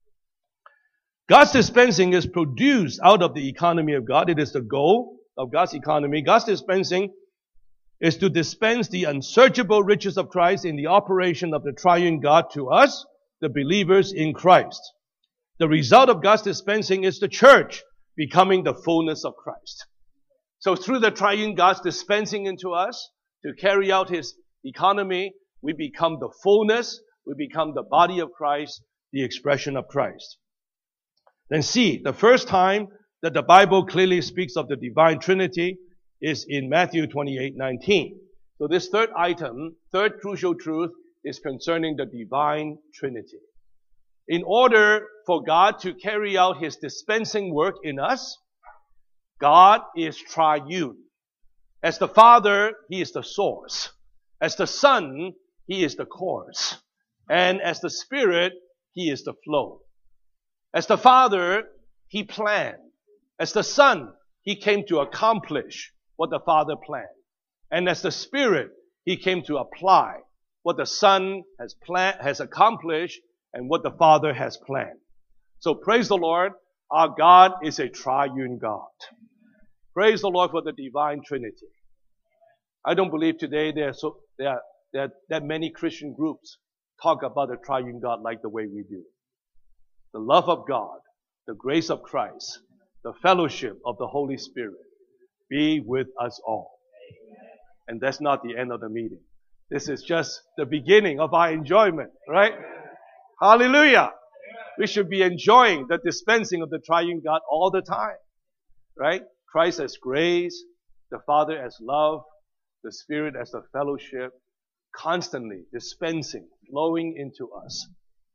God's dispensing is produced out of the economy of God. It is the goal of God's economy. God's dispensing is to dispense the unsearchable riches of Christ in the operation of the triune God to us, the believers in Christ. The result of God's dispensing is the church becoming the fullness of Christ. So through the triune God's dispensing into us to carry out His economy, we become the fullness, we become the body of Christ, the expression of Christ. Then C, the first time that the Bible clearly speaks of the divine Trinity is in Matthew 28:19. So this third item, third crucial truth, is concerning the divine Trinity. In order for God to carry out His dispensing work in us, God is triune. As the Father, He is the source. As the Son, He is the cause. And as the Spirit, He is the flow. As the Father, He planned. As the Son, He came to accomplish what the Father planned. And as the Spirit, He came to apply what the Son has accomplished and what the Father has planned. So praise the Lord, our God is a triune God. Praise the Lord for the divine Trinity. I don't believe today there are that many Christian groups talk about the triune God like the way we do. The love of God, the grace of Christ, the fellowship of the Holy Spirit be with us all. And that's not the end of the meeting. This is just the beginning of our enjoyment, right? Hallelujah. We should be enjoying the dispensing of the triune God all the time, right? Christ as grace, the Father as love, the Spirit as the fellowship, constantly dispensing, flowing into us.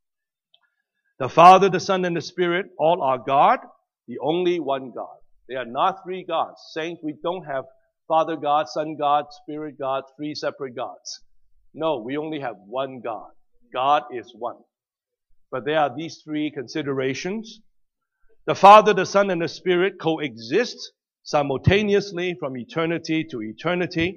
The Father, the Son, and the Spirit all are God, the only one God. They are not three gods. Saints, we don't have Father God, Son God, Spirit God, three separate gods. No, we only have one God. God is one. But there are these three considerations. The Father, the Son, and the Spirit coexist simultaneously from eternity to eternity.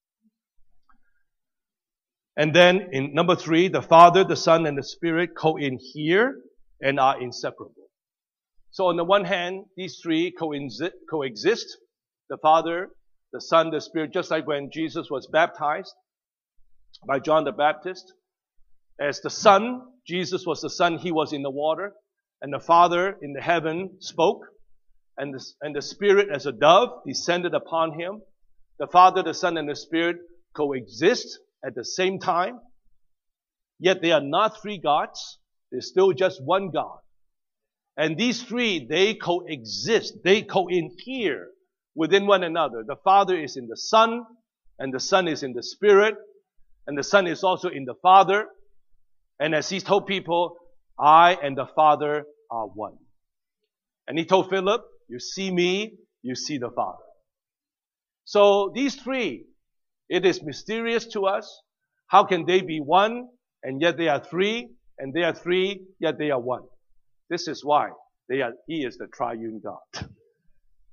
And then in number 3, the Father, the Son, and the Spirit co-inhere and are inseparable. So on the one hand, these three coexist. The Father, the Son, the Spirit, just like when Jesus was baptized by John the Baptist. As the Son, Jesus was the Son, He was in the water. And the Father in the heaven spoke. And the Spirit as a dove descended upon Him. The Father, the Son, and the Spirit coexist at the same time. Yet they are not three gods. They're still just one God. And these three, they coexist. They co-inhere within one another. The Father is in the Son, and the Son is in the Spirit, and the Son is also in the Father. And as He told people, I and the Father are one. And He told Philip, you see me, you see the Father. So these three, it is mysterious to us. How can they be one, and yet they are three, and they are three, yet they are one? This is why He is the triune God.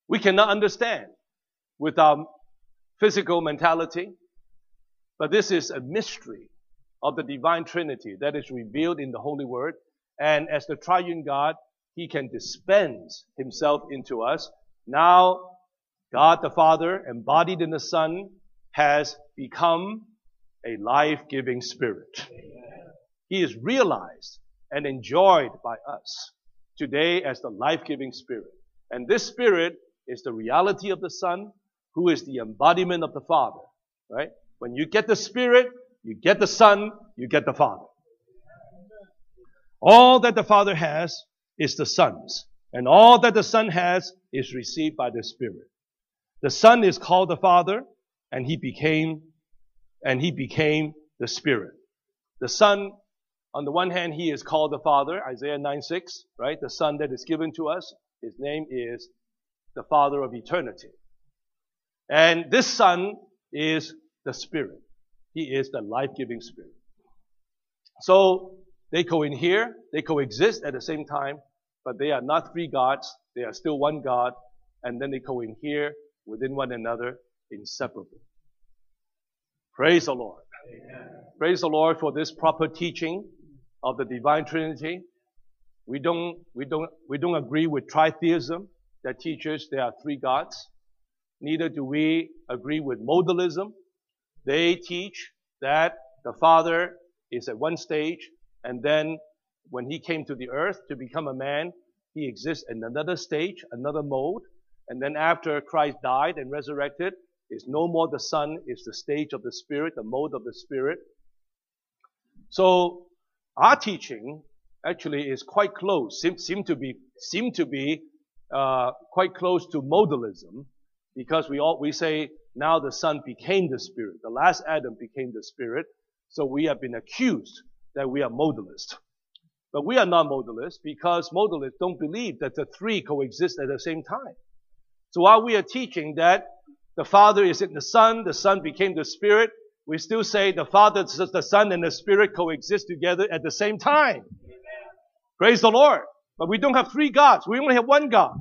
We cannot understand with our physical mentality, but this is a mystery of the divine Trinity that is revealed in the Holy Word. And as the triune God, He can dispense Himself into us. Now, God the Father, embodied in the Son, has become a life-giving Spirit. He is realized and enjoyed by us today as the life-giving Spirit. And this Spirit is the reality of the Son, who is the embodiment of the Father. Right? When you get the Spirit, you get the Son, you get the Father. All that the Father has is the Son's, and all that the Son has is received by the Spirit. The Son is called the Father, and He became the Spirit. The Son, on the one hand, He is called the Father, Isaiah 9:6, right? The Son that is given to us, His name is the Father of eternity. And this Son is the Spirit. He is the life-giving Spirit. So, they coexist at the same time, but they are not three gods. They are still one God, and then they cohere within one another, inseparable. Praise the Lord. Amen. Praise the Lord for this proper teaching of the divine Trinity. We don't agree with tritheism that teaches there are three gods. Neither do we agree with modalism. They teach that the Father is at one stage, and then when He came to the earth to become a man, He exists in another stage, another mode. And then after Christ died and resurrected, it's no more the Son, it's the stage of the Spirit, the mode of the Spirit. So our teaching actually is quite close, seem to be quite close to modalism, because we say now the Son became the Spirit. The last Adam became the Spirit. So we have been accused that we are modalists. But we are not modalists, because modalists don't believe that the three coexist at the same time. So while we are teaching that the Father is in the Son became the Spirit, we still say the Father, the Son, and the Spirit coexist together at the same time. Amen. Praise the Lord. But we don't have three gods. We only have one God.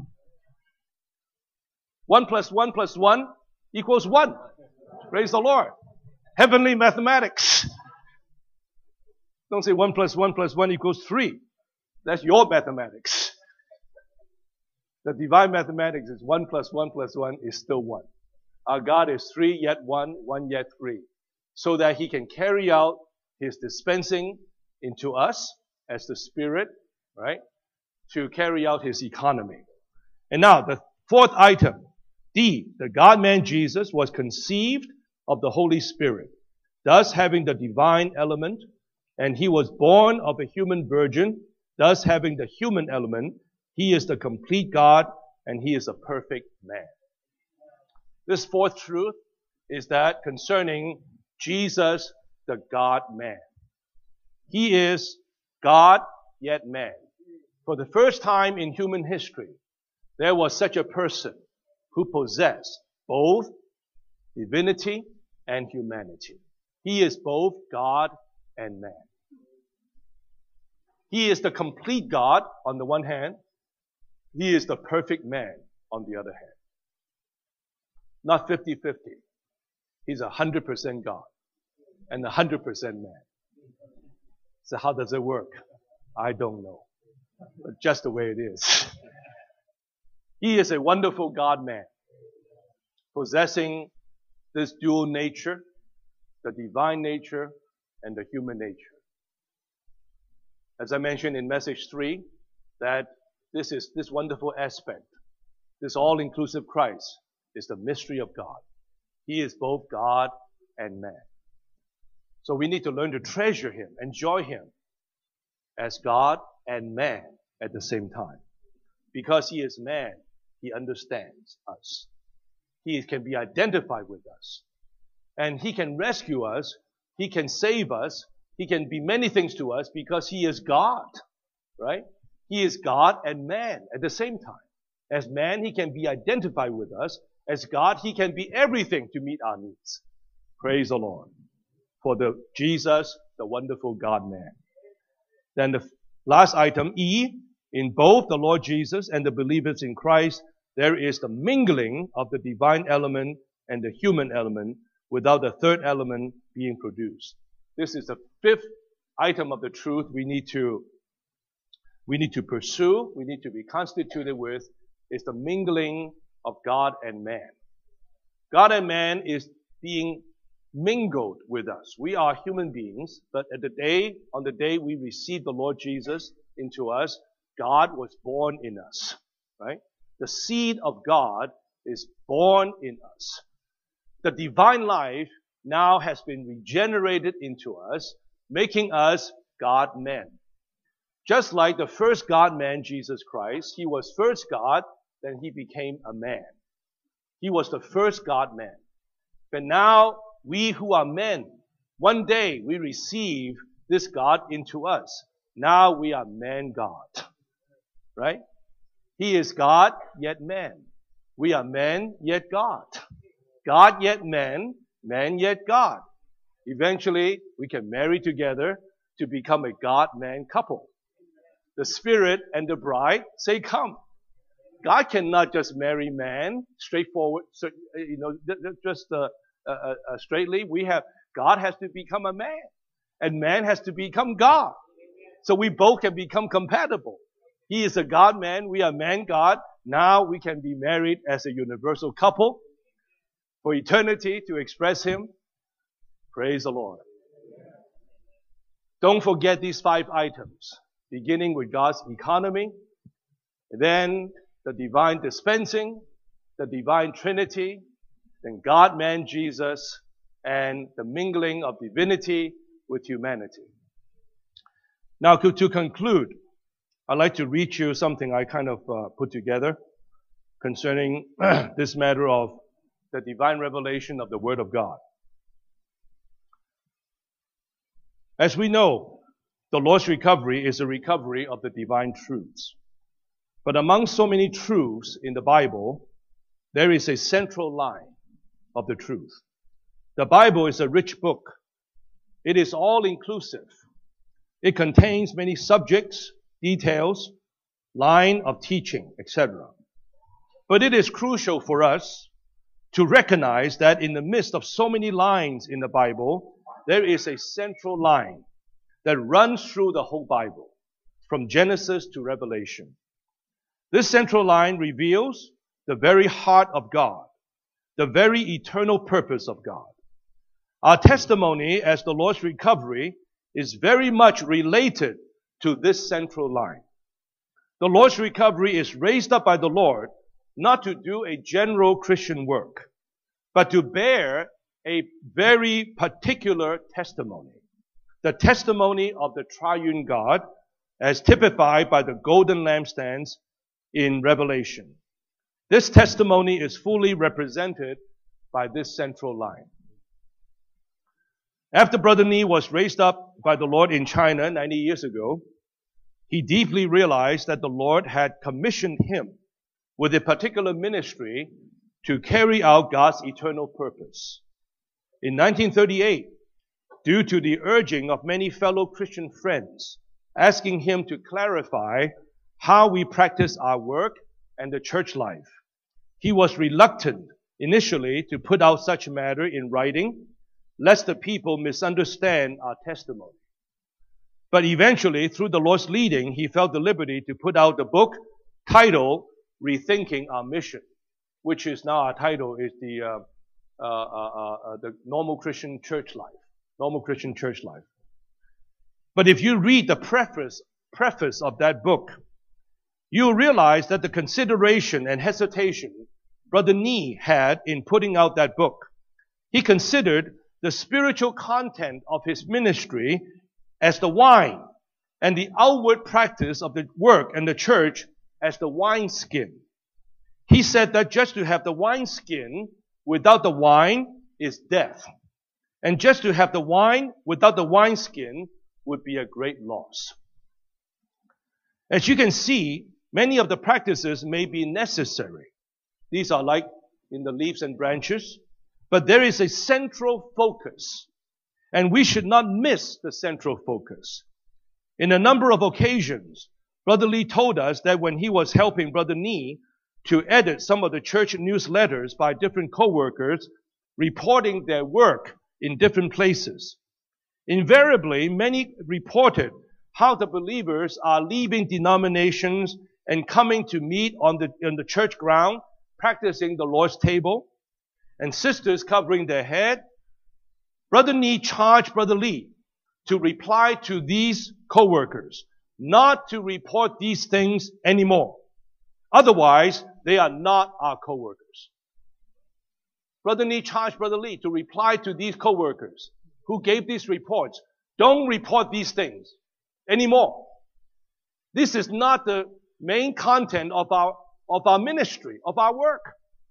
1 + 1 + 1 = 1. Praise the Lord. Heavenly mathematics. Don't say 1 + 1 + 1 = 3. That's your mathematics. The divine mathematics is 1 + 1 + 1 is still 1. Our God is 3 yet 1, 1 yet 3. So that He can carry out His dispensing into us as the Spirit, right? To carry out His economy. And now, the fourth item. D, the God-man Jesus was conceived of the Holy Spirit, thus having the divine element, and He was born of a human virgin, thus having the human element. He is the complete God, and He is a perfect man. This fourth truth is that concerning Jesus, the God-man. He is God, yet man. For the first time in human history, there was such a person who possessed both divinity and humanity. He is both God and man. He is the complete God on the one hand. He is the perfect man on the other hand. Not 50-50. He's 100% God and 100% man. So how does it work? I don't know. But just the way it is. He is a wonderful God-man, possessing this dual nature, the divine nature and the human nature. As I mentioned in message 3, that this wonderful aspect, this all-inclusive Christ, is the mystery of God. He is both God and man. So we need to learn to treasure Him, enjoy Him as God and man at the same time. Because He is man, He understands us. He can be identified with us. And He can rescue us. He can save us. He can be many things to us because He is God. Right? He is God and man at the same time. As man, He can be identified with us. As God, He can be everything to meet our needs. Praise the Lord. For Jesus, the wonderful God-man. Then the last item, E, in both the Lord Jesus and the believers in Christ, there is the mingling of the divine element and the human element without the third element being produced. This is the fifth item of the truth we need to pursue, we need to be constituted with, is the mingling of God and man. God and man is being mingled with us. We are human beings, but on the day we receive the Lord Jesus into us, God was born in us, right? The seed of God is born in us. The divine life now has been regenerated into us, making us God-men. Just like the first God-man, Jesus Christ, he was first God, then he became a man. He was the first God-man. But now, we who are men, one day we receive this God into us. Now we are man-God. Right? He is God, yet man. We are man, yet God. God, yet man. Man, yet God. Eventually, we can marry together to become a God-man couple. The Spirit and the bride say, come. God cannot just marry man, straightforward, just straightly. God has to become a man, and man has to become God. So we both can become compatible. He is a God-man, we are man-God. Now we can be married as a universal couple for eternity to express Him. Praise the Lord. Don't forget these 5 items, beginning with God's economy, then the divine dispensing, the divine Trinity, then God, man, Jesus, and the mingling of divinity with humanity. Now, to conclude, I'd like to read you something I kind of put together concerning this matter of the divine revelation of the Word of God. As we know, the Lord's recovery is a recovery of the divine truths. But among so many truths in the Bible, there is a central line of the truth. The Bible is a rich book. It is all-inclusive. It contains many subjects, details, line of teaching, etc. But it is crucial for us to recognize that in the midst of so many lines in the Bible, there is a central line that runs through the whole Bible, from Genesis to Revelation. This central line reveals the very heart of God, the very eternal purpose of God. Our testimony as the Lord's recovery is very much related to this central line. The Lord's recovery is raised up by the Lord not to do a general Christian work, but to bear a very particular testimony. The testimony of the triune God as typified by the golden lampstands in Revelation. This testimony is fully represented by this central line. After Brother Nee was raised up by the Lord in China 90 years ago, he deeply realized that the Lord had commissioned him with a particular ministry to carry out God's eternal purpose. In 1938, due to the urging of many fellow Christian friends, asking him to clarify how we practice our work and the church life, he was reluctant initially to put out such a matter in writing, lest the people misunderstand our testimony. But eventually, through the Lord's leading, he felt the liberty to put out the book titled Rethinking Our Mission, which is now our title is the Normal Christian Church Life. Normal Christian Church Life. But if you read the preface of that book, you'll realize that the consideration and hesitation Brother Nee had in putting out that book, he considered the spiritual content of his ministry as the wine, and the outward practice of the work and the church as the wineskin. He said that just to have the wineskin without the wine is death. And just to have the wine without the wineskin would be a great loss. As you can see, many of the practices may be necessary. These are like in the leaves and branches, but there is a central focus, and we should not miss the central focus. In a number of occasions, Brother Lee told us that when he was helping Brother Nee to edit some of the church newsletters by different co-workers reporting their work in different places. Invariably, many reported how the believers are leaving denominations and coming to meet on the church ground, practicing the Lord's table, and sisters covering their head. Brother Nee charged Brother Lee to reply to these co-workers, not to report these things anymore. Otherwise, they are not our co-workers. Brother Nee charged Brother Lee to reply to these co-workers who gave these reports. Don't report these things anymore. This is not the main content of our ministry, of our work.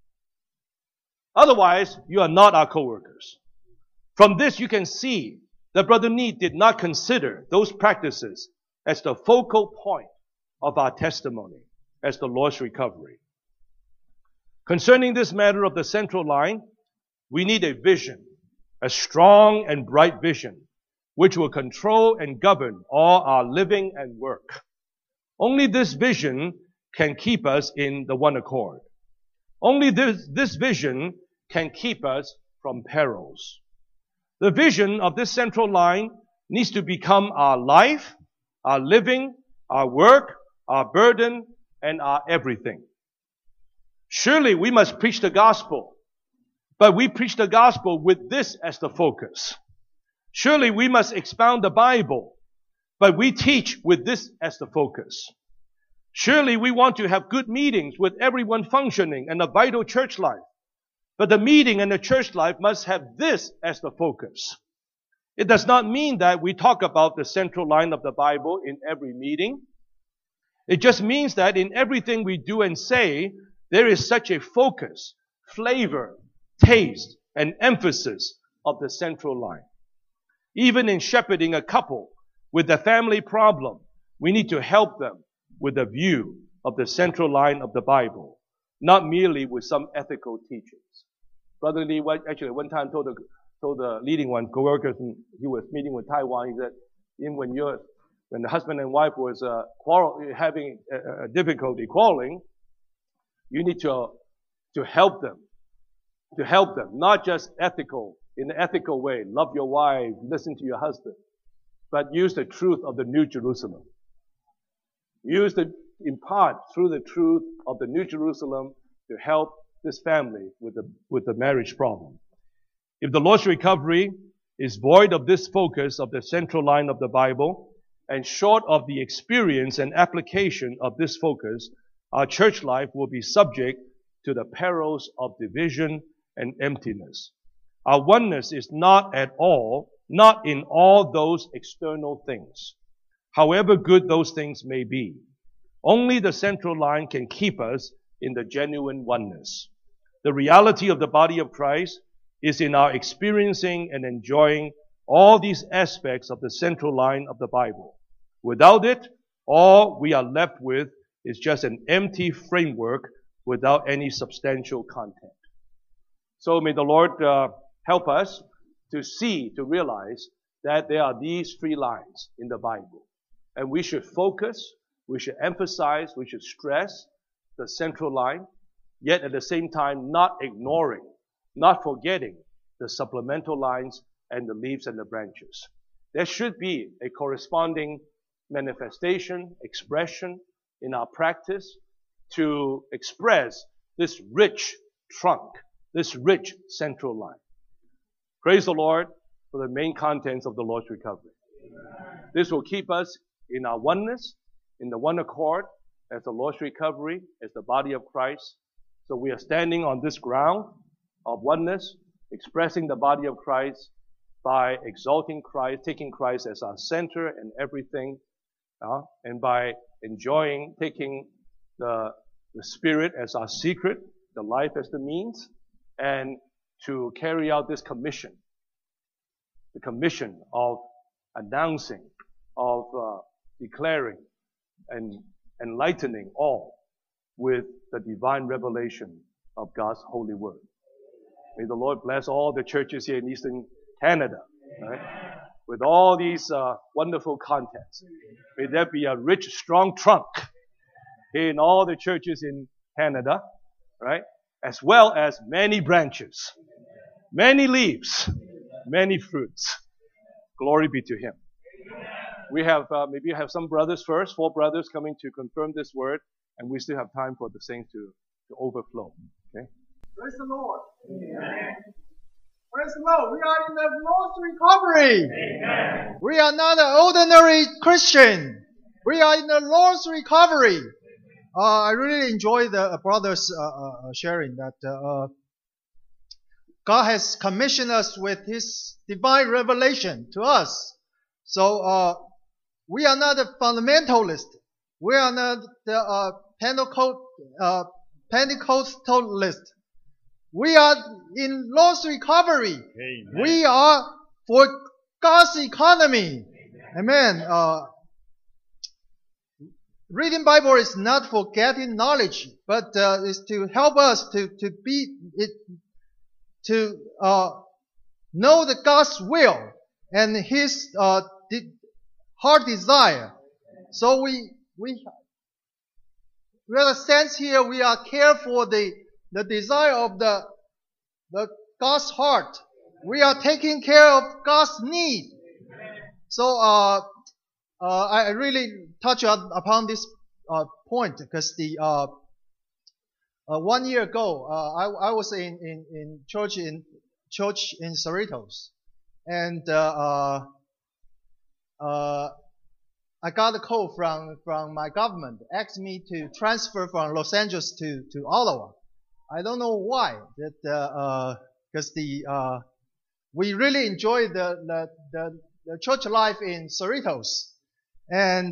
Otherwise, you are not our co-workers. From this, you can see that Brother Nee did not consider those practices as the focal point of our testimony, as the Lord's recovery. Concerning this matter of the central line, we need a vision, a strong and bright vision, which will control and govern all our living and work. Only this vision can keep us in the one accord. Only this vision can keep us from perils. The vision of this central line needs to become our life, our living, our work, our burden, and our everything. Surely we must preach the gospel, but we preach the gospel with this as the focus. Surely we must expound the Bible, but we teach with this as the focus. Surely we want to have good meetings with everyone functioning and a vital church life, but the meeting and the church life must have this as the focus. It does not mean that we talk about the central line of the Bible in every meeting. It just means that in everything we do and say, there is such a focus, flavor, taste, and emphasis of the central line. Even in shepherding a couple with a family problem, we need to help them with a view of the central line of the Bible, not merely with some ethical teachings. Brother Lee actually one time told the leading one, co-workers, he was meeting with Taiwan, he said, when the husband and wife was having difficulty quarreling, you need to help them, not just in an ethical way, love your wife, listen to your husband, but use the truth of the New Jerusalem. Impart through the truth of the New Jerusalem to help this family with the marriage problem. If the Lord's recovery is void of this focus of the central line of the Bible, and short of the experience and application of this focus, our church life will be subject to the perils of division and emptiness. Our oneness is not in all those external things, however good those things may be. Only the central line can keep us in the genuine oneness. The reality of the body of Christ is in our experiencing and enjoying all these aspects of the central line of the Bible. Without it, all we are left with is just an empty framework without any substantial content. So may the Lord help us to realize that there are these three lines in the Bible. And we should focus, we should emphasize, we should stress the central line, yet at the same time not ignoring, not forgetting the supplemental lines and the leaves and the branches. There should be a corresponding manifestation, expression in our practice to express this rich trunk, this rich central line. Praise the Lord for the main contents of the Lord's recovery. Amen. This will keep us in our oneness, in the one accord, as the Lord's recovery, as the body of Christ. So we are standing on this ground of oneness, expressing the body of Christ by exalting Christ, taking Christ as our center and everything, and by taking the Spirit as our secret, the life as the means, and to carry out this commission, the commission of announcing, of declaring, and enlightening all with the divine revelation of God's holy word. May the Lord bless all the churches here in Eastern Canada, right? With all these wonderful contents. May there be a rich, strong trunk in all the churches in Canada, right? As well as many branches, many leaves, many fruits. Glory be to Him. We have, maybe have some brothers first, 4 brothers coming to confirm this word, and we still have time for the saints to overflow. Okay? Praise the Lord. Amen. Praise the Lord. We are in the Lord's recovery. Amen. We are not an ordinary Christian. We are in the Lord's recovery. I really enjoy the brothers sharing that God has commissioned us with His divine revelation to us. So we are not a fundamentalist. We are not the Pentecostalist. We are in Lord's recovery. Amen. We are for God's economy. Amen. Reading Bible is not for getting knowledge, but is to help us to know the God's will and His heart desire. So we have a sense here. We are care for the desire of the God's heart. We are taking care of God's need. So I really touch upon this point because the 1 year ago I was in church in Cerritos, and I got a call from my government, asked me to transfer from Los Angeles to Ottawa. I don't know why. That because we really enjoy the church life in Cerritos, and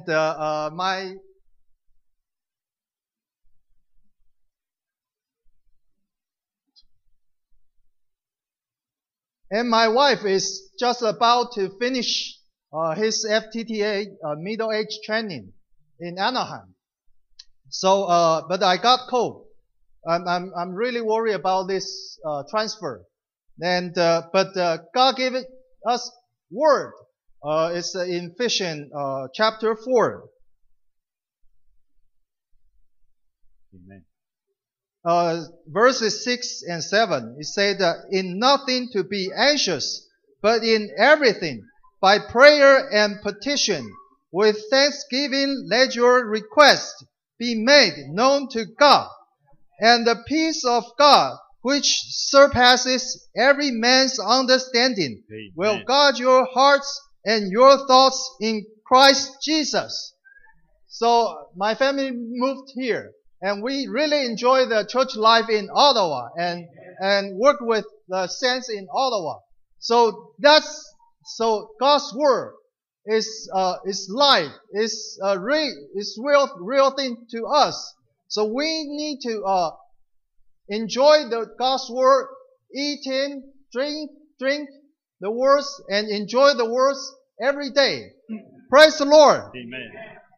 my wife is just about to finish his FTTA middle age training in Anaheim. So, but I got called. I'm really worried about this transfer. And but God gave us word. It's in Ephesians chapter 4. Amen. Verses 6 and 7. It said, in nothing to be anxious, but in everything, by prayer and petition, with thanksgiving, let your requests be made known to God. And the peace of God, which surpasses every man's understanding, Amen. will guard your hearts and your thoughts in Christ Jesus. So my family moved here, and we really enjoy the church life in Ottawa and work with the saints in Ottawa. So God's word is life, is real thing to us. So we need to enjoy the God's word, eating, drink the words, and enjoy the words every day. Praise the Lord. Amen.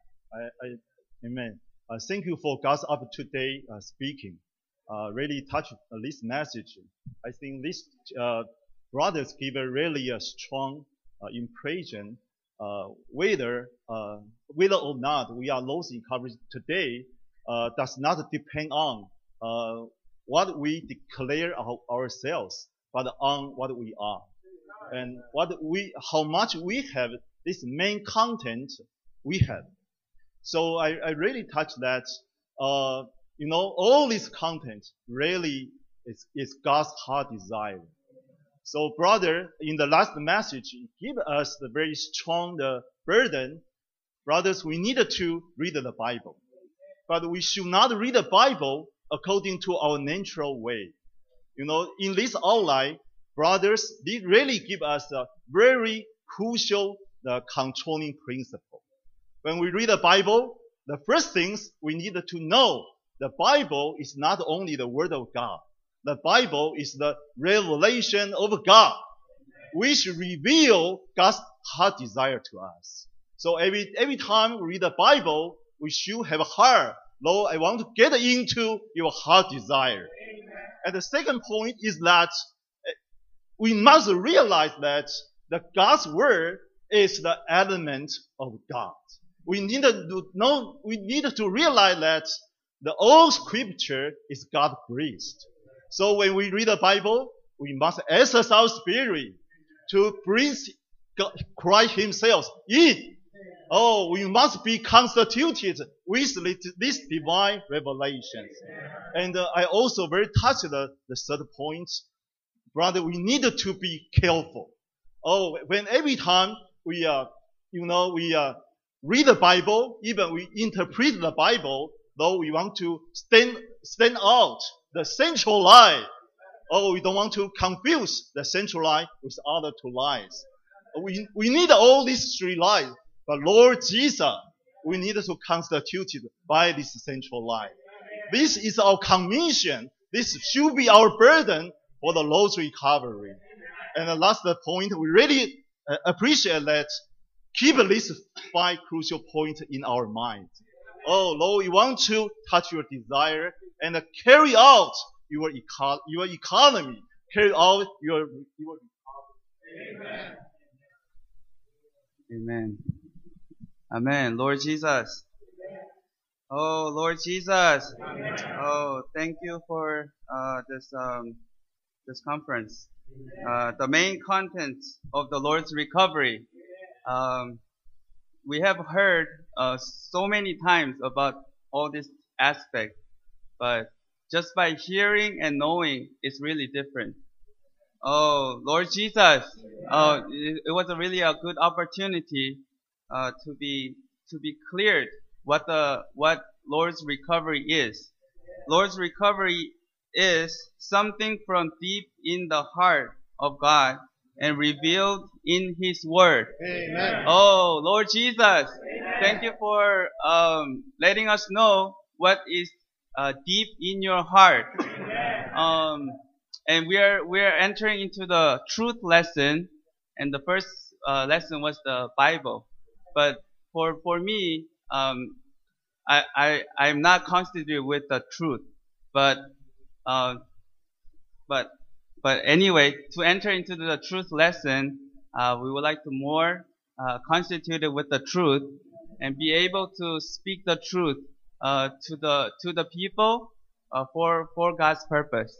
Amen. Thank you for God's up today speaking. Really touched this message. I think these brothers give a really strong impression. Whether or not we are lost in coverage today does not depend on what we declare ourselves, but on what we are and how much we have. This main content we have. So I really touch that. All this content really is God's heart desire. So, brother, in the last message, give us the very strong burden. Brothers, we need to read the Bible. But we should not read the Bible according to our natural way. In this outline, brothers, they really give us a very crucial controlling principle. When we read the Bible, the first things we need to know, the Bible is not only the Word of God. The Bible is the revelation of God, which reveal God's heart desire to us. So every time we read the Bible, we should have a heart. Lord, I want to get into your heart desire. Amen. And the second point is that we must realize that the God's word is the element of God. We need to realize that The old scripture is God breathed. So when we read the Bible, we must exercise our spirit to breathe Christ Himself in. Oh, we must be constituted with this divine revelation. And I also very touched the third point. Brother, we need to be careful. Oh, when every time we read the Bible, even we interpret the Bible, though we want to stand out the central line. Oh, we don't want to confuse the central line with other two lines. We need all these three lines. But Lord Jesus, we need to constitute it by this central line. This is our commission. This should be our burden for the Lord's recovery. And the last point, we really appreciate that. Keep these 5 crucial points in our mind. Oh, Lord, we want to touch your desire and carry out your economy. Carry out your Amen. Amen. Amen. Lord Jesus. Oh, Lord Jesus. Amen. Oh, thank you for this conference. The main content of the Lord's recovery. We have heard so many times about all this aspect, but just by hearing and knowing, it's really different. Oh, Lord Jesus. Oh, it was really a good opportunity to be cleared what Lord's recovery is. Lord's recovery is something from deep in the heart of God and revealed in His Word. Amen. Oh, Lord Jesus, Amen. Thank you for letting us know what is deep in your heart. And we are entering into the truth lesson, and the first lesson was the Bible. But for me, I'm not constituted with the truth. But anyway, to enter into the truth lesson, we would like to more constituted with the truth and be able to speak the truth to the people for God's purpose.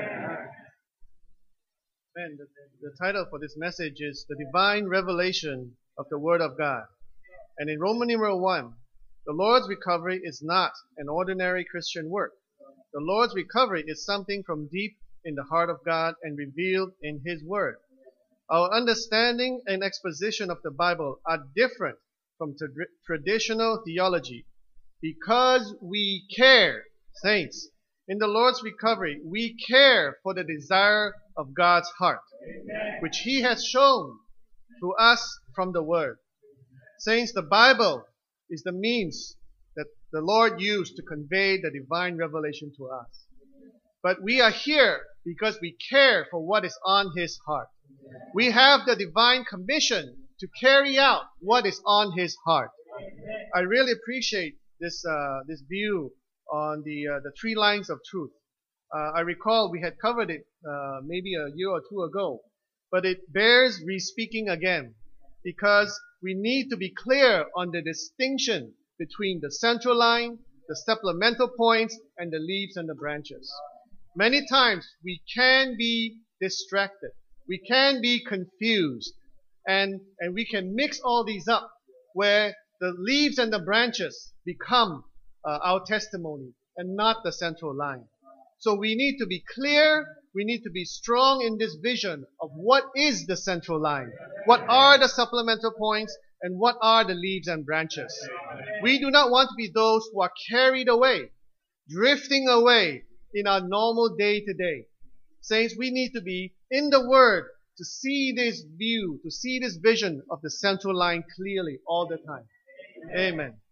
And the title for this message is The Divine Revelation of the Word of God. And in Roman numeral 1, the Lord's recovery is not an ordinary Christian work. The Lord's recovery is something from deep in the heart of God and revealed in His Word. Our understanding and exposition of the Bible are different from traditional theology because we care, saints. In the Lord's recovery, we care for the desire of God's heart, which He has shown to us from the Word. Saints, the Bible is the means that the Lord used to convey the divine revelation to us. But we are here because we care for what is on His heart. We have the divine commission to carry out what is on His heart. I really appreciate this view on the 3 lines of truth. I recall we had covered it maybe a year or 2 ago, but it bears re-speaking again because we need to be clear on the distinction between the central line, the supplemental points, and the leaves and the branches. Many times we can be distracted. We can be confused. And we can mix all these up where the leaves and the branches become our testimony and not the central line. So we need to be clear. We need to be strong in this vision of what is the central line, what are the supplemental points, and what are the leaves and branches. We do not want to be those who are carried away, drifting away in our normal day-to-day. Saints, we need to be in the Word to see this view, to see this vision of the central line clearly all the time. Amen.